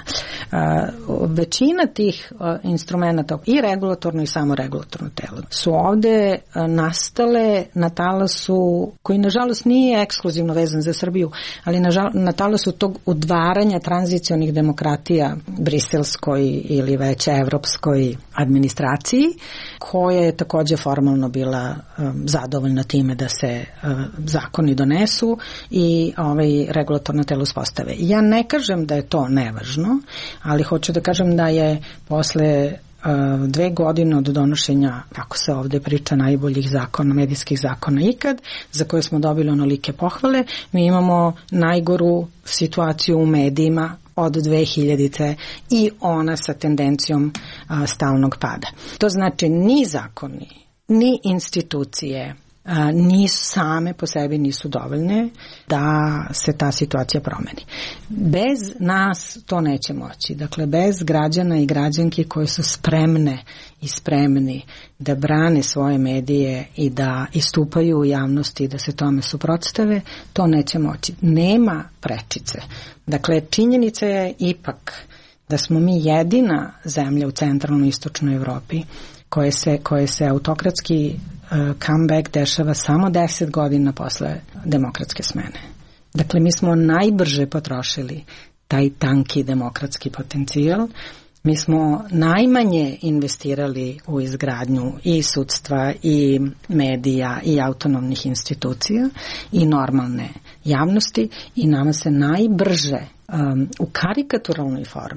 Većina tih instrumenta, i regulatorno i samoregulatorno telo, su ovde nastale na talasu koji nažalost nije ekskluzivno vezan za Srbiju, ali na talasu tog udvaranja tranzicionih demokratija briselskoj ili već evropskoj administraciji, koja je takođe formalno bila zadovoljna time da se zakoni donesu i regulatorno telo uspostave. Ja ne kažem da je to nevažno, ali hoću da kažem da je posle 2 godine od donošenja, kako se ovde priča, najboljih zakona, medijskih zakona ikad, za koje smo dobili onolike pohvale, mi imamo najgoru situaciju u medijima od 2000-te i ona sa tendencijom stalnog pada. To znači ni zakoni, ni institucije same po sebi nisu dovoljne da se ta situacija promeni. Bez nas to neće moći. Dakle, bez građana i građanki koji su spremne i spremni da brane svoje medije i da istupaju u javnosti i da se tome suprotstave, to neće moći. Nema prečice. Dakle, činjenica je ipak da smo mi jedina zemlja u centralnoj i istočnoj Evropi koje se autokratski comeback dešava samo 10 godina posle demokratske smene. Dakle, mi smo najbrže potrošili taj tanki demokratski potencijal. Mi smo najmanje investirali u izgradnju i sudstva i medija i autonomnih institucija i normalne javnosti i nama se najbrže u karikaturalnoj formi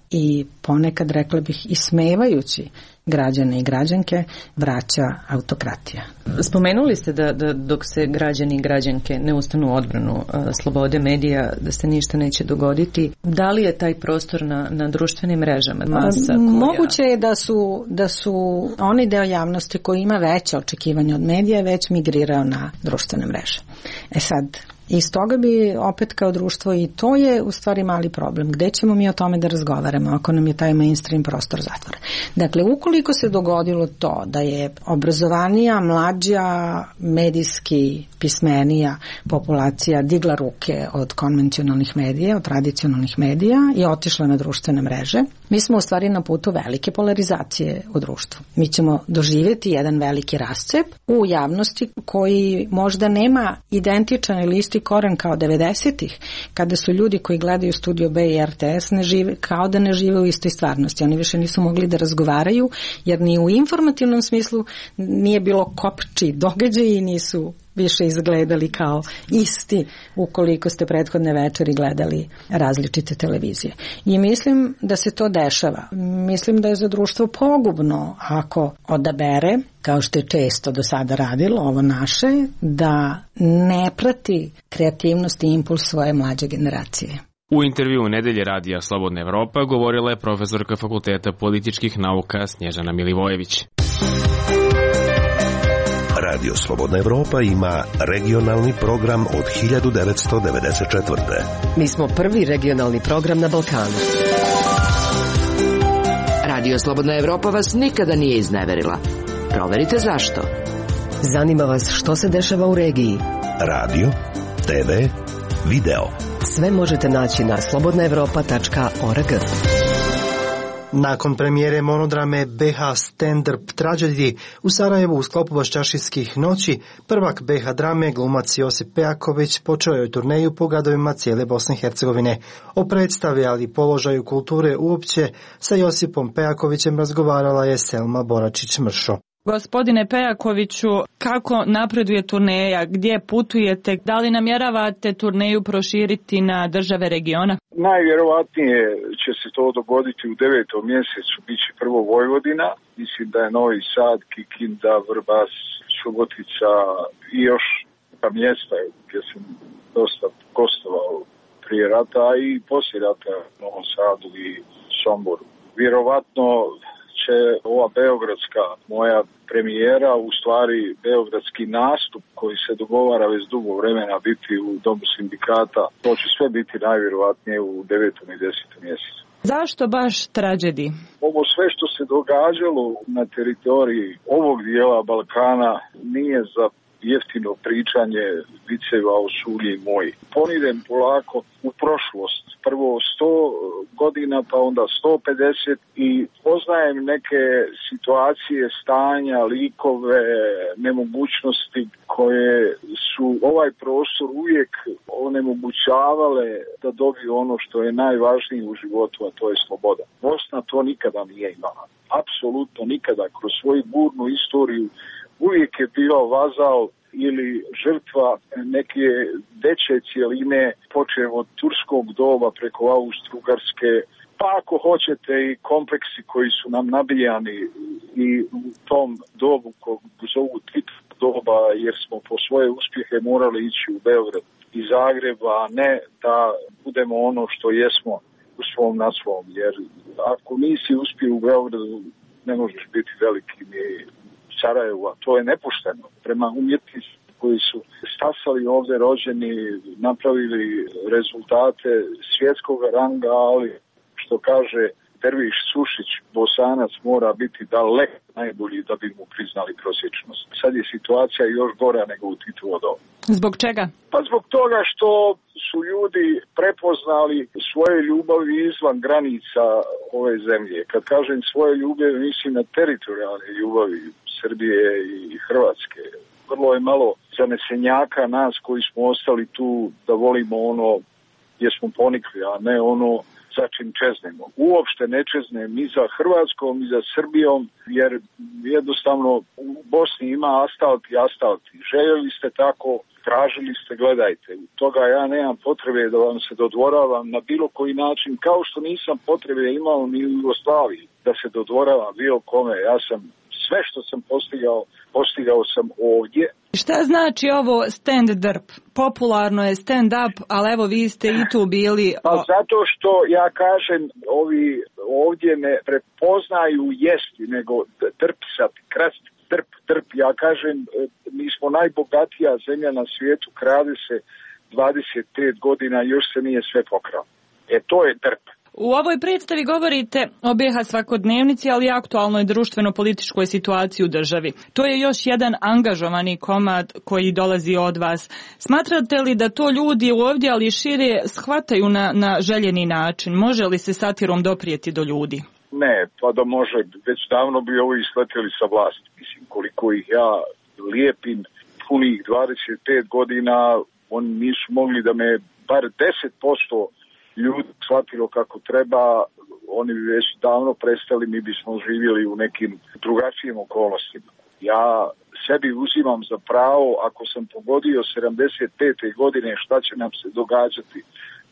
i ponekad, rekla bih, ismevajući građane i građanke, vraća autokratija. Spomenuli ste da dok se građani i građanke ne ustanu u odbranu slobode medija, da se ništa neće dogoditi. Da li je taj prostor na društvenim mrežama? Moguće je da su oni deo javnosti koji ima veće očekivanja od medija već migrirao na društvene mreže. Sad, iz toga bi opet kao društvo, i to je u stvari mali problem. Gde ćemo mi o tome da razgovaramo ako nam je taj mainstream prostor zatvoren? Dakle, ukoliko se dogodilo to da je obrazovanija, mlađa, medijski pismenija populacija digla ruke od konvencionalnih medija, od tradicionalnih medija i otišla na društvene mreže, mi smo u stvari na putu velike polarizacije u društvu. Mi ćemo doživjeti jedan veliki rascep u javnosti koji možda nema identičan ili isti koren kao 90-ih, kada su ljudi koji gledaju Studio B i RTS kao da ne žive u istoj stvarnosti. Oni više nisu mogli da razgovaraju, jer ni u informativnom smislu nije bilo kopči događaji i nisu više izgledali kao isti ukoliko ste prethodne večeri gledali različite televizije. I mislim da se to dešava. Mislim da je za društvo pogubno ako odabere, kao što je često do sada radilo, ovo naše, da ne prati kreativnost i impuls svoje mlađe generacije. U intervju nedelje radija Slobodna Evropa govorila je profesorka Fakulteta političkih nauka Snježana Milivojević. Radio Slobodna Evropa ima regionalni program od 1994. Mi smo prvi regionalni program na Balkanu. Radio Slobodna Evropa vas nikada nije izneverila. Proverite zašto. Zanima vas što se dešava u regiji. Radio, TV, video. Sve možete naći na slobodnaevropa.org. Nakon premijere monodrame BH Stand-up Tragedy u Sarajevu u sklopu Baščašijskih noći, prvak BH drame, glumac Josip Pejaković, počeo je turneju po gradovima cijele Bosne i Hercegovine. O predstavi, ali i položaju kulture uopće, sa Josipom Pejakovićem razgovarala je Selma Boračić-Mršo. Gospodine Pejakoviću, kako napreduje turneja, gdje putujete, da li namjeravate turneju proširiti na države regiona? Najvjerovatnije će se to dogoditi u 9. mjesecu, bit će prvo Vojvodina, mislim da je Novi Sad, Kikinda, Vrbas, Subotica i još mjesta gdje sam dosta gostovao prije rata i poslije rata u Novom Sadu i Somboru. Vjerovatno će ova beogradska moja premijera, u stvari beogradski nastup koji se dogovara već dugo vremena biti u Domu sindikata, to će sve biti najvjerovatnije u 9. i 10. mjesecu. Zašto baš Tragedy? Ovo sve što se događalo na teritoriji ovog dijela Balkana nije za jeftino pričanje viceva o sulji moji. Ponidem polako u prošlost. Prvo 100 godina, pa onda 150 i poznajem neke situacije, stanja, likove, nemogućnosti koje su ovaj prostor uvijek onemogućavale da dobiju ono što je najvažnije u životu, a to je sloboda. Bosna to nikada nije imala. Apsolutno nikada. Kroz svoju burnu istoriju uvijek je bio vazal ili žrtva neke veće cijeline, počev od turskog doba preko Austro-Ugarske, pa ako hoćete i kompleksi koji su nam nabijani i u tom dobu kog zovu Tito doba, jer smo po svoje uspjehe morali ići u Beograd i Zagreb, a ne da budemo ono što jesmo u svom na svom, jer ako nisi uspio u Beogradu ne možeš biti veliki ni Sarajevu, a to je nepošteno prema umjetnicima koji su stasali ovdje rođeni, napravili rezultate svjetskog ranga, ali što kaže Derviš Sušić, Bosanac mora biti daleko najbolji da bi mu priznali prosječnost. Sad je situacija još gora nego u Titovo doba. Zbog čega? Pa zbog toga što su ljudi prepoznali svoje ljubavi izvan granica ove zemlje. Kad kažem svoje ljubavi, mislim na teritorijalne ljubavi Srbije i Hrvatske. Vrlo je malo zanesenjaka nas koji smo ostali tu da volimo ono gdje smo ponikli, a ne ono za čim čeznemo. Uopšte ne čeznem ni za Hrvatskom, ni za Srbijom, jer jednostavno u Bosni ima asfalt i asfalt. Željeli ste tako, tražili ste, gledajte. Toga ja nemam potrebe da vam se dodvoravam na bilo koji način, kao što nisam potrebe imao ni u Jugoslaviji da se dodvoravam bilo kome. Ja sam sve što sam postigao sam ovdje. Šta znači ovo stand-up? Popularno je stand-up, ali evo vi ste i tu bili... Pa zato što ja kažem, ovi ovdje ne prepoznaju jesti, nego trpsati, krasti, trp. Ja kažem, mi smo najbogatija zemlja na svijetu, krade se 25 godina, još se nije sve pokrao. To je trp. U ovoj predstavi govorite o BiH svakodnevnici, ali i aktualnoj društveno-političkoj situaciji u državi. To je još jedan angažovani komad koji dolazi od vas. Smatrate li da to ljudi ovdje, ali i šire, shvataju na željeni način? Može li se satirom doprijeti do ljudi? Ne, pa da može. Već davno bi ovo isleteli sa vlasti. Mislim, koliko ih ja lijepim punih 25 godina, oni nisu mogli da me bar 10% ljudi shvatilo kako treba, oni bi već davno prestali, mi bismo živjeli u nekim drugačijim okolnostima. Ja sebi uzimam za pravo, ako sam pogodio 75. godine šta će nam se događati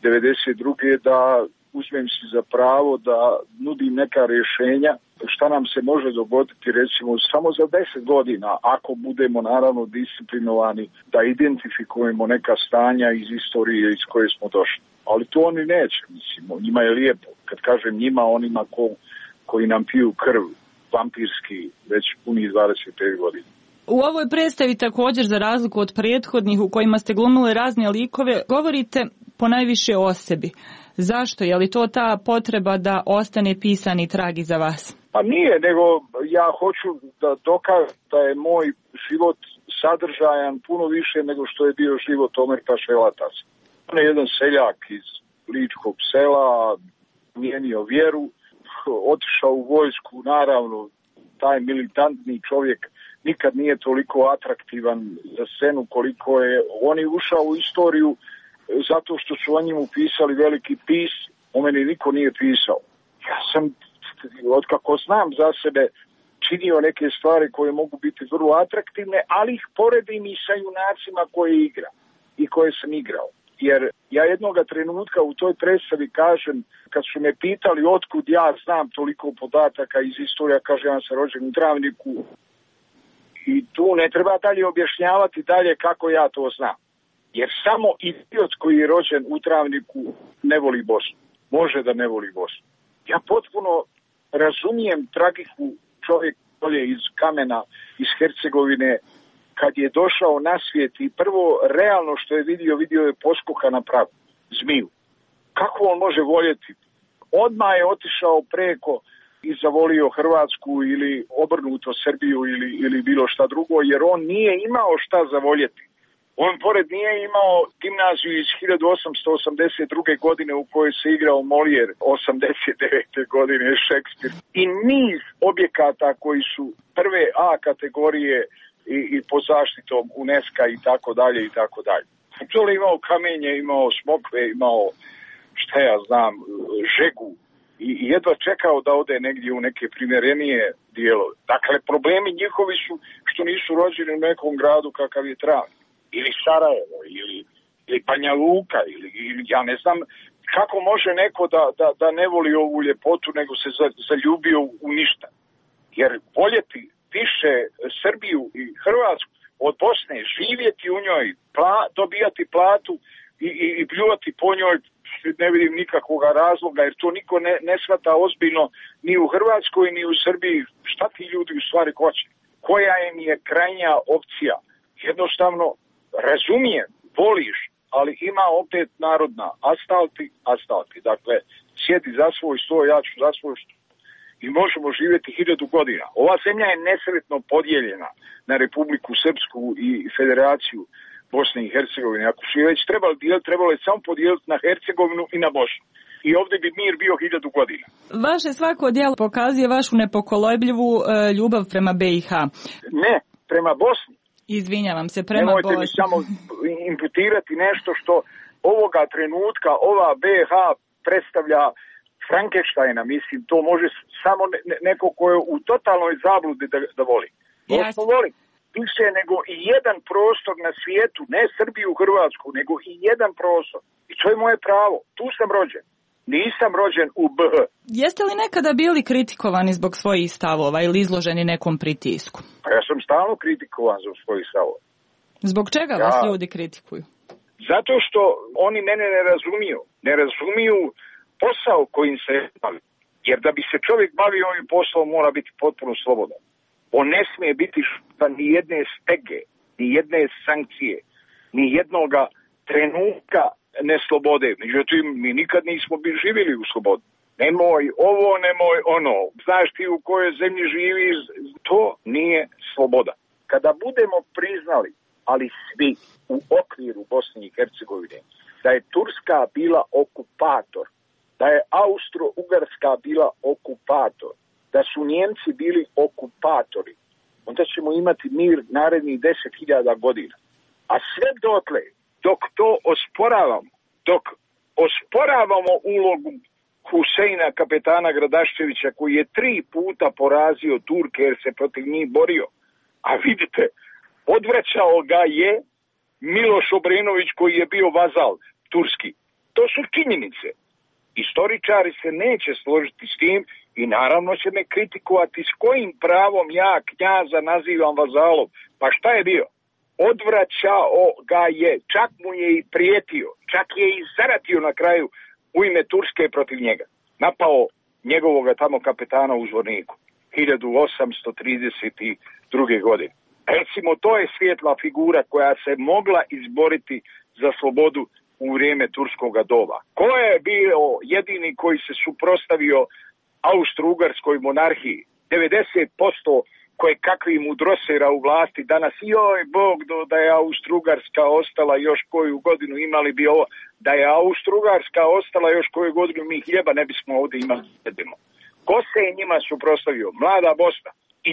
92. da uzmem si za pravo da nudim neka rješenja šta nam se može dogoditi recimo samo za 10 godina ako budemo naravno disciplinovani da identifikujemo neka stanja iz istorije iz koje smo došli. Ali to oni neće, mislim, njima je lijepo. Kad kažem njima, onima koji nam piju krv, vampirski, već punih 25 godina. U ovoj predstavi također, za razliku od prethodnih u kojima ste glumili razne likove, govorite ponajviše o sebi. Zašto? Je li to ta potreba da ostane pisani trag iza vas? Pa nije, nego ja hoću da dokažem da je moj život sadržajan puno više nego što je bio život Omerta Šelatasa. On je jedan seljak iz ličkog sela, mijenio vjeru, otišao u vojsku, naravno, taj militantni čovjek nikad nije toliko atraktivan za scenu koliko je. On je ušao u istoriju zato što su o njemu pisali veliki pisci, o meni niko nije pisao. Ja sam, otkako znam za sebe, činio neke stvari koje mogu biti vrlo atraktivne, ali ih poredim i sa junacima koje igram i koje sam igrao. Jer ja jednoga trenutka u toj predstavi kažem, kad su me pitali otkud ja znam toliko podataka iz istorija, kažem ja sam rođen u Travniku i tu ne treba dalje objašnjavati dalje kako ja to znam. Jer samo idiot koji je rođen u Travniku ne voli Bosnu. Može da ne voli Bosnu. Ja potpuno razumijem tragiku čovjek dolje iz Kamena, iz Hercegovine, kad je došao na svijet i prvo realno što je vidio je poskoka na pravu, zmiju. Kako on može voljeti? Odmah je otišao preko i zavolio Hrvatsku ili obrnuto Srbiju ili bilo šta drugo, jer on nije imao šta zavoljeti. On pored nije imao gimnaziju iz 1882. godine u kojoj se igrao Molière, 89. godine Šekspir i niz objekata koji su prve A kategorije i pod zaštitom UNESCO i tako dalje i tako dalje. To je imao kamenje, imao smokve, imao šta ja znam, žegu i jedva čekao da ode negdje u neke primjerenije dijelove. Dakle, problemi njihovi su što nisu rođeni u nekom gradu kakav je Travnik ili Sarajevo ili Banja Luka ili ja ne znam kako može neko da ne voli ovu ljepotu nego se zaljubio u ništa. Jer voljeti više Srbiju i Hrvatsku od Bosne, živjeti u njoj, dobijati platu i pljuvati po njoj, ne vidim nikakvog razloga, jer to niko ne shvata ozbiljno ni u Hrvatskoj ni u Srbiji. Šta ti ljudi u stvari hoće? Koja im je krajnja opcija? Jednostavno, razumijem, voliš, ali ima opet narodna astalti. Dakle, sjedi za svoj sto, ja ću za svoj sto. I možemo živjeti 1000 godina. Ova zemlja je nesretno podijeljena na Republiku Srpsku i Federaciju Bosne i Hercegovine. Ako su je već trebalo je samo podijeliti na Hercegovinu i na Bosnu. I ovdje bi mir bio 1000 godina. Vaše svako djelo pokazuje vašu nepokolebljivu ljubav prema BiH. Ne, prema Bosni. Izvinjavam se, prema Nemojte Bosni. mi samo imputirati nešto što ovoga trenutka ova BiH predstavlja Frankensteina, mislim, to može samo neko ko je u totalnoj zabludi da voli. Bosnu voli. više nego i jedan prostor na svijetu, ne Srbiju, Hrvatsku, nego i jedan prostor. I to je moje pravo. Tu sam rođen. Nisam rođen u BH. Jeste li nekada bili kritikovani zbog svojih stavova ili izloženi nekom pritisku? Ja sam stalno kritikovan zbog svojih stavova. Zbog čega vas ljudi kritikuju? Zato što oni mene ne razumiju. Ne razumiju posao kojim se bavi. Jer da bi se čovjek bavio ovim poslom mora biti potpuno slobodan. On ne smije biti ni jedne stege, ni jedne sankcije, ni jednoga trenutka neslobode. Međutim, mi nikad nismo živjeli u slobodi. Nemoj ovo, nemoj ono. Znaš ti u kojoj zemlji živiš, to nije sloboda. Kada budemo priznali, ali svi u okviru Bosne i Hercegovine, da je Turska bila okupator, da je Austro-Ugarska bila okupator, da su Njemci bili okupatori, onda ćemo imati mir narednih 10.000 godina. A sve dotle, dok to osporavamo, dok osporavamo ulogu Huseina, kapetana Gradaščevića, koji je 3 puta porazio Turke jer se protiv njih borio, a vidite, odvraćao ga je Miloš Obrenović koji je bio vazal turski. To su činjenice. Istoričari se neće složiti s tim i naravno će me kritikovati s kojim pravom ja knjaza nazivam vazalom. Pa šta je bio? Odvraćao ga je, čak mu je i prijetio, čak je i zaratio na kraju u ime Turske protiv njega. Napao njegovoga tamo kapetana u Zvorniku 1832. godine. Recimo, to je svjetla figura koja se mogla izboriti za slobodu u vrijeme turskoga doba. Ko je bio jedini koji se suprotstavio Austro-Ugarskoj monarhiji? 90% koje kakvi mudrosera u vlasti danas, joj Bog da je Austro-Ugarska ostala još koju godinu, imali bi ovo, da je Austro-Ugarska ostala još koju godinu, mi hljeba ne bismo ovdje imali. Ko se je njima suprotstavio? Mlada Bosna. I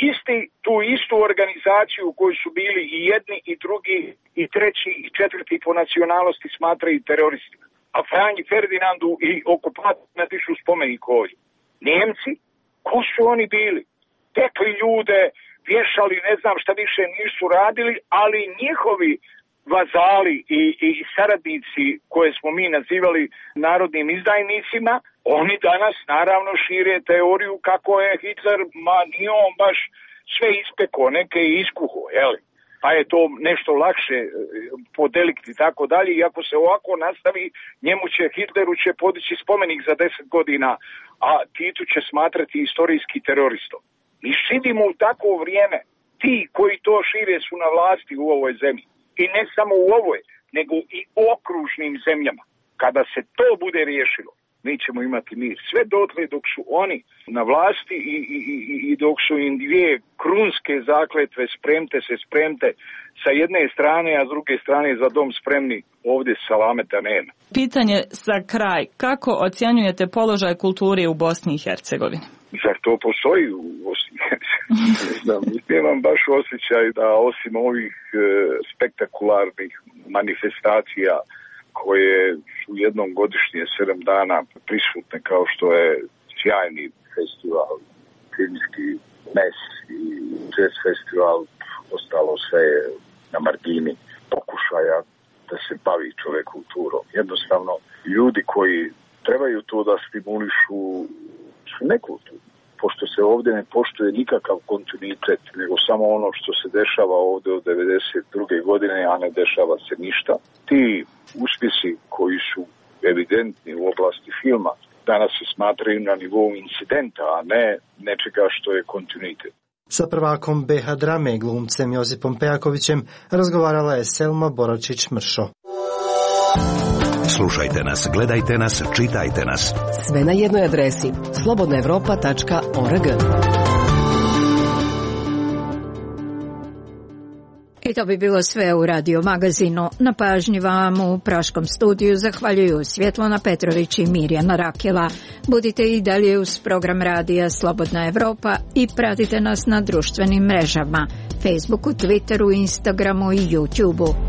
tu istu organizaciju koju su bili i jedni i drugi i treći i četvrti po nacionalnosti smatraju teroristima. A Franji Ferdinandu i okupatorima dišu spomenik ovdje. Njemci, ko su oni bili? Tekli ljude, vješali, ne znam šta više nisu radili, ali njihovi vazali i saradnici koje smo mi nazivali narodnim izdajnicima, oni danas naravno šire teoriju kako je Hitler, ma nije on baš sve ispeko, neke je iskuho, jeli? Pa je to nešto lakše podeliti i tako dalje, i ako se ovako nastavi, Hitleru će podići spomenik za 10 godina, a Titu će smatrati istorijski teroristom. Mi živimo u takvo vrijeme, ti koji to šire su na vlasti u ovoj zemlji. I ne samo u ovoj, nego i okružnim zemljama. Kada se to bude riješilo, mi ćemo imati mir. Sve dotle dok su oni na vlasti i dok su im 2 krunske zakletve spremte sa jedne strane, a s druge strane za dom spremni, ovdje salameta nema. Pitanje za kraj. Kako ocjenjujete položaj kulture u Bosni i Hercegovini? Zar to postoji u Bosni i Hercegovini? Imam baš osjećaj da osim ovih spektakularnih manifestacija koje su jednom godišnje 7 dana prisutne, kao što je sjajni festival, filmski mes i jazz festival, ostalo sve na margini pokušaja da se bavi čovjek kulturom. Jednostavno, ljudi koji trebaju to da stimulišu su nekulturni, pošto se ovdje ne poštuje nikakav kontinuitet, nego samo ono što se dešava ovdje od 92. godine, a ne dešava se ništa. Ti uspjesi koji su evidentni u oblasti filma danas se smatraju na nivou incidenta, a ne nečega što je kontinuitet. Sa prvakom BH drame i glumcem Josipom Pejakovićem razgovarala je Selma Boračić-Mršo. Slušajte nas, gledajte nas, čitajte nas. Sve na jednoj adresi slobodnaevropa.org. I to bi bilo sve u Radio Magazinu. Na pažnji vam u Praškom studiju zahvaljuju Svjetlana Petrović i Mirjana Rakela. Budite i dalje uz program radija Slobodna Evropa i pratite nas na društvenim mrežama, Facebooku, Twitteru, Instagramu i YouTubeu.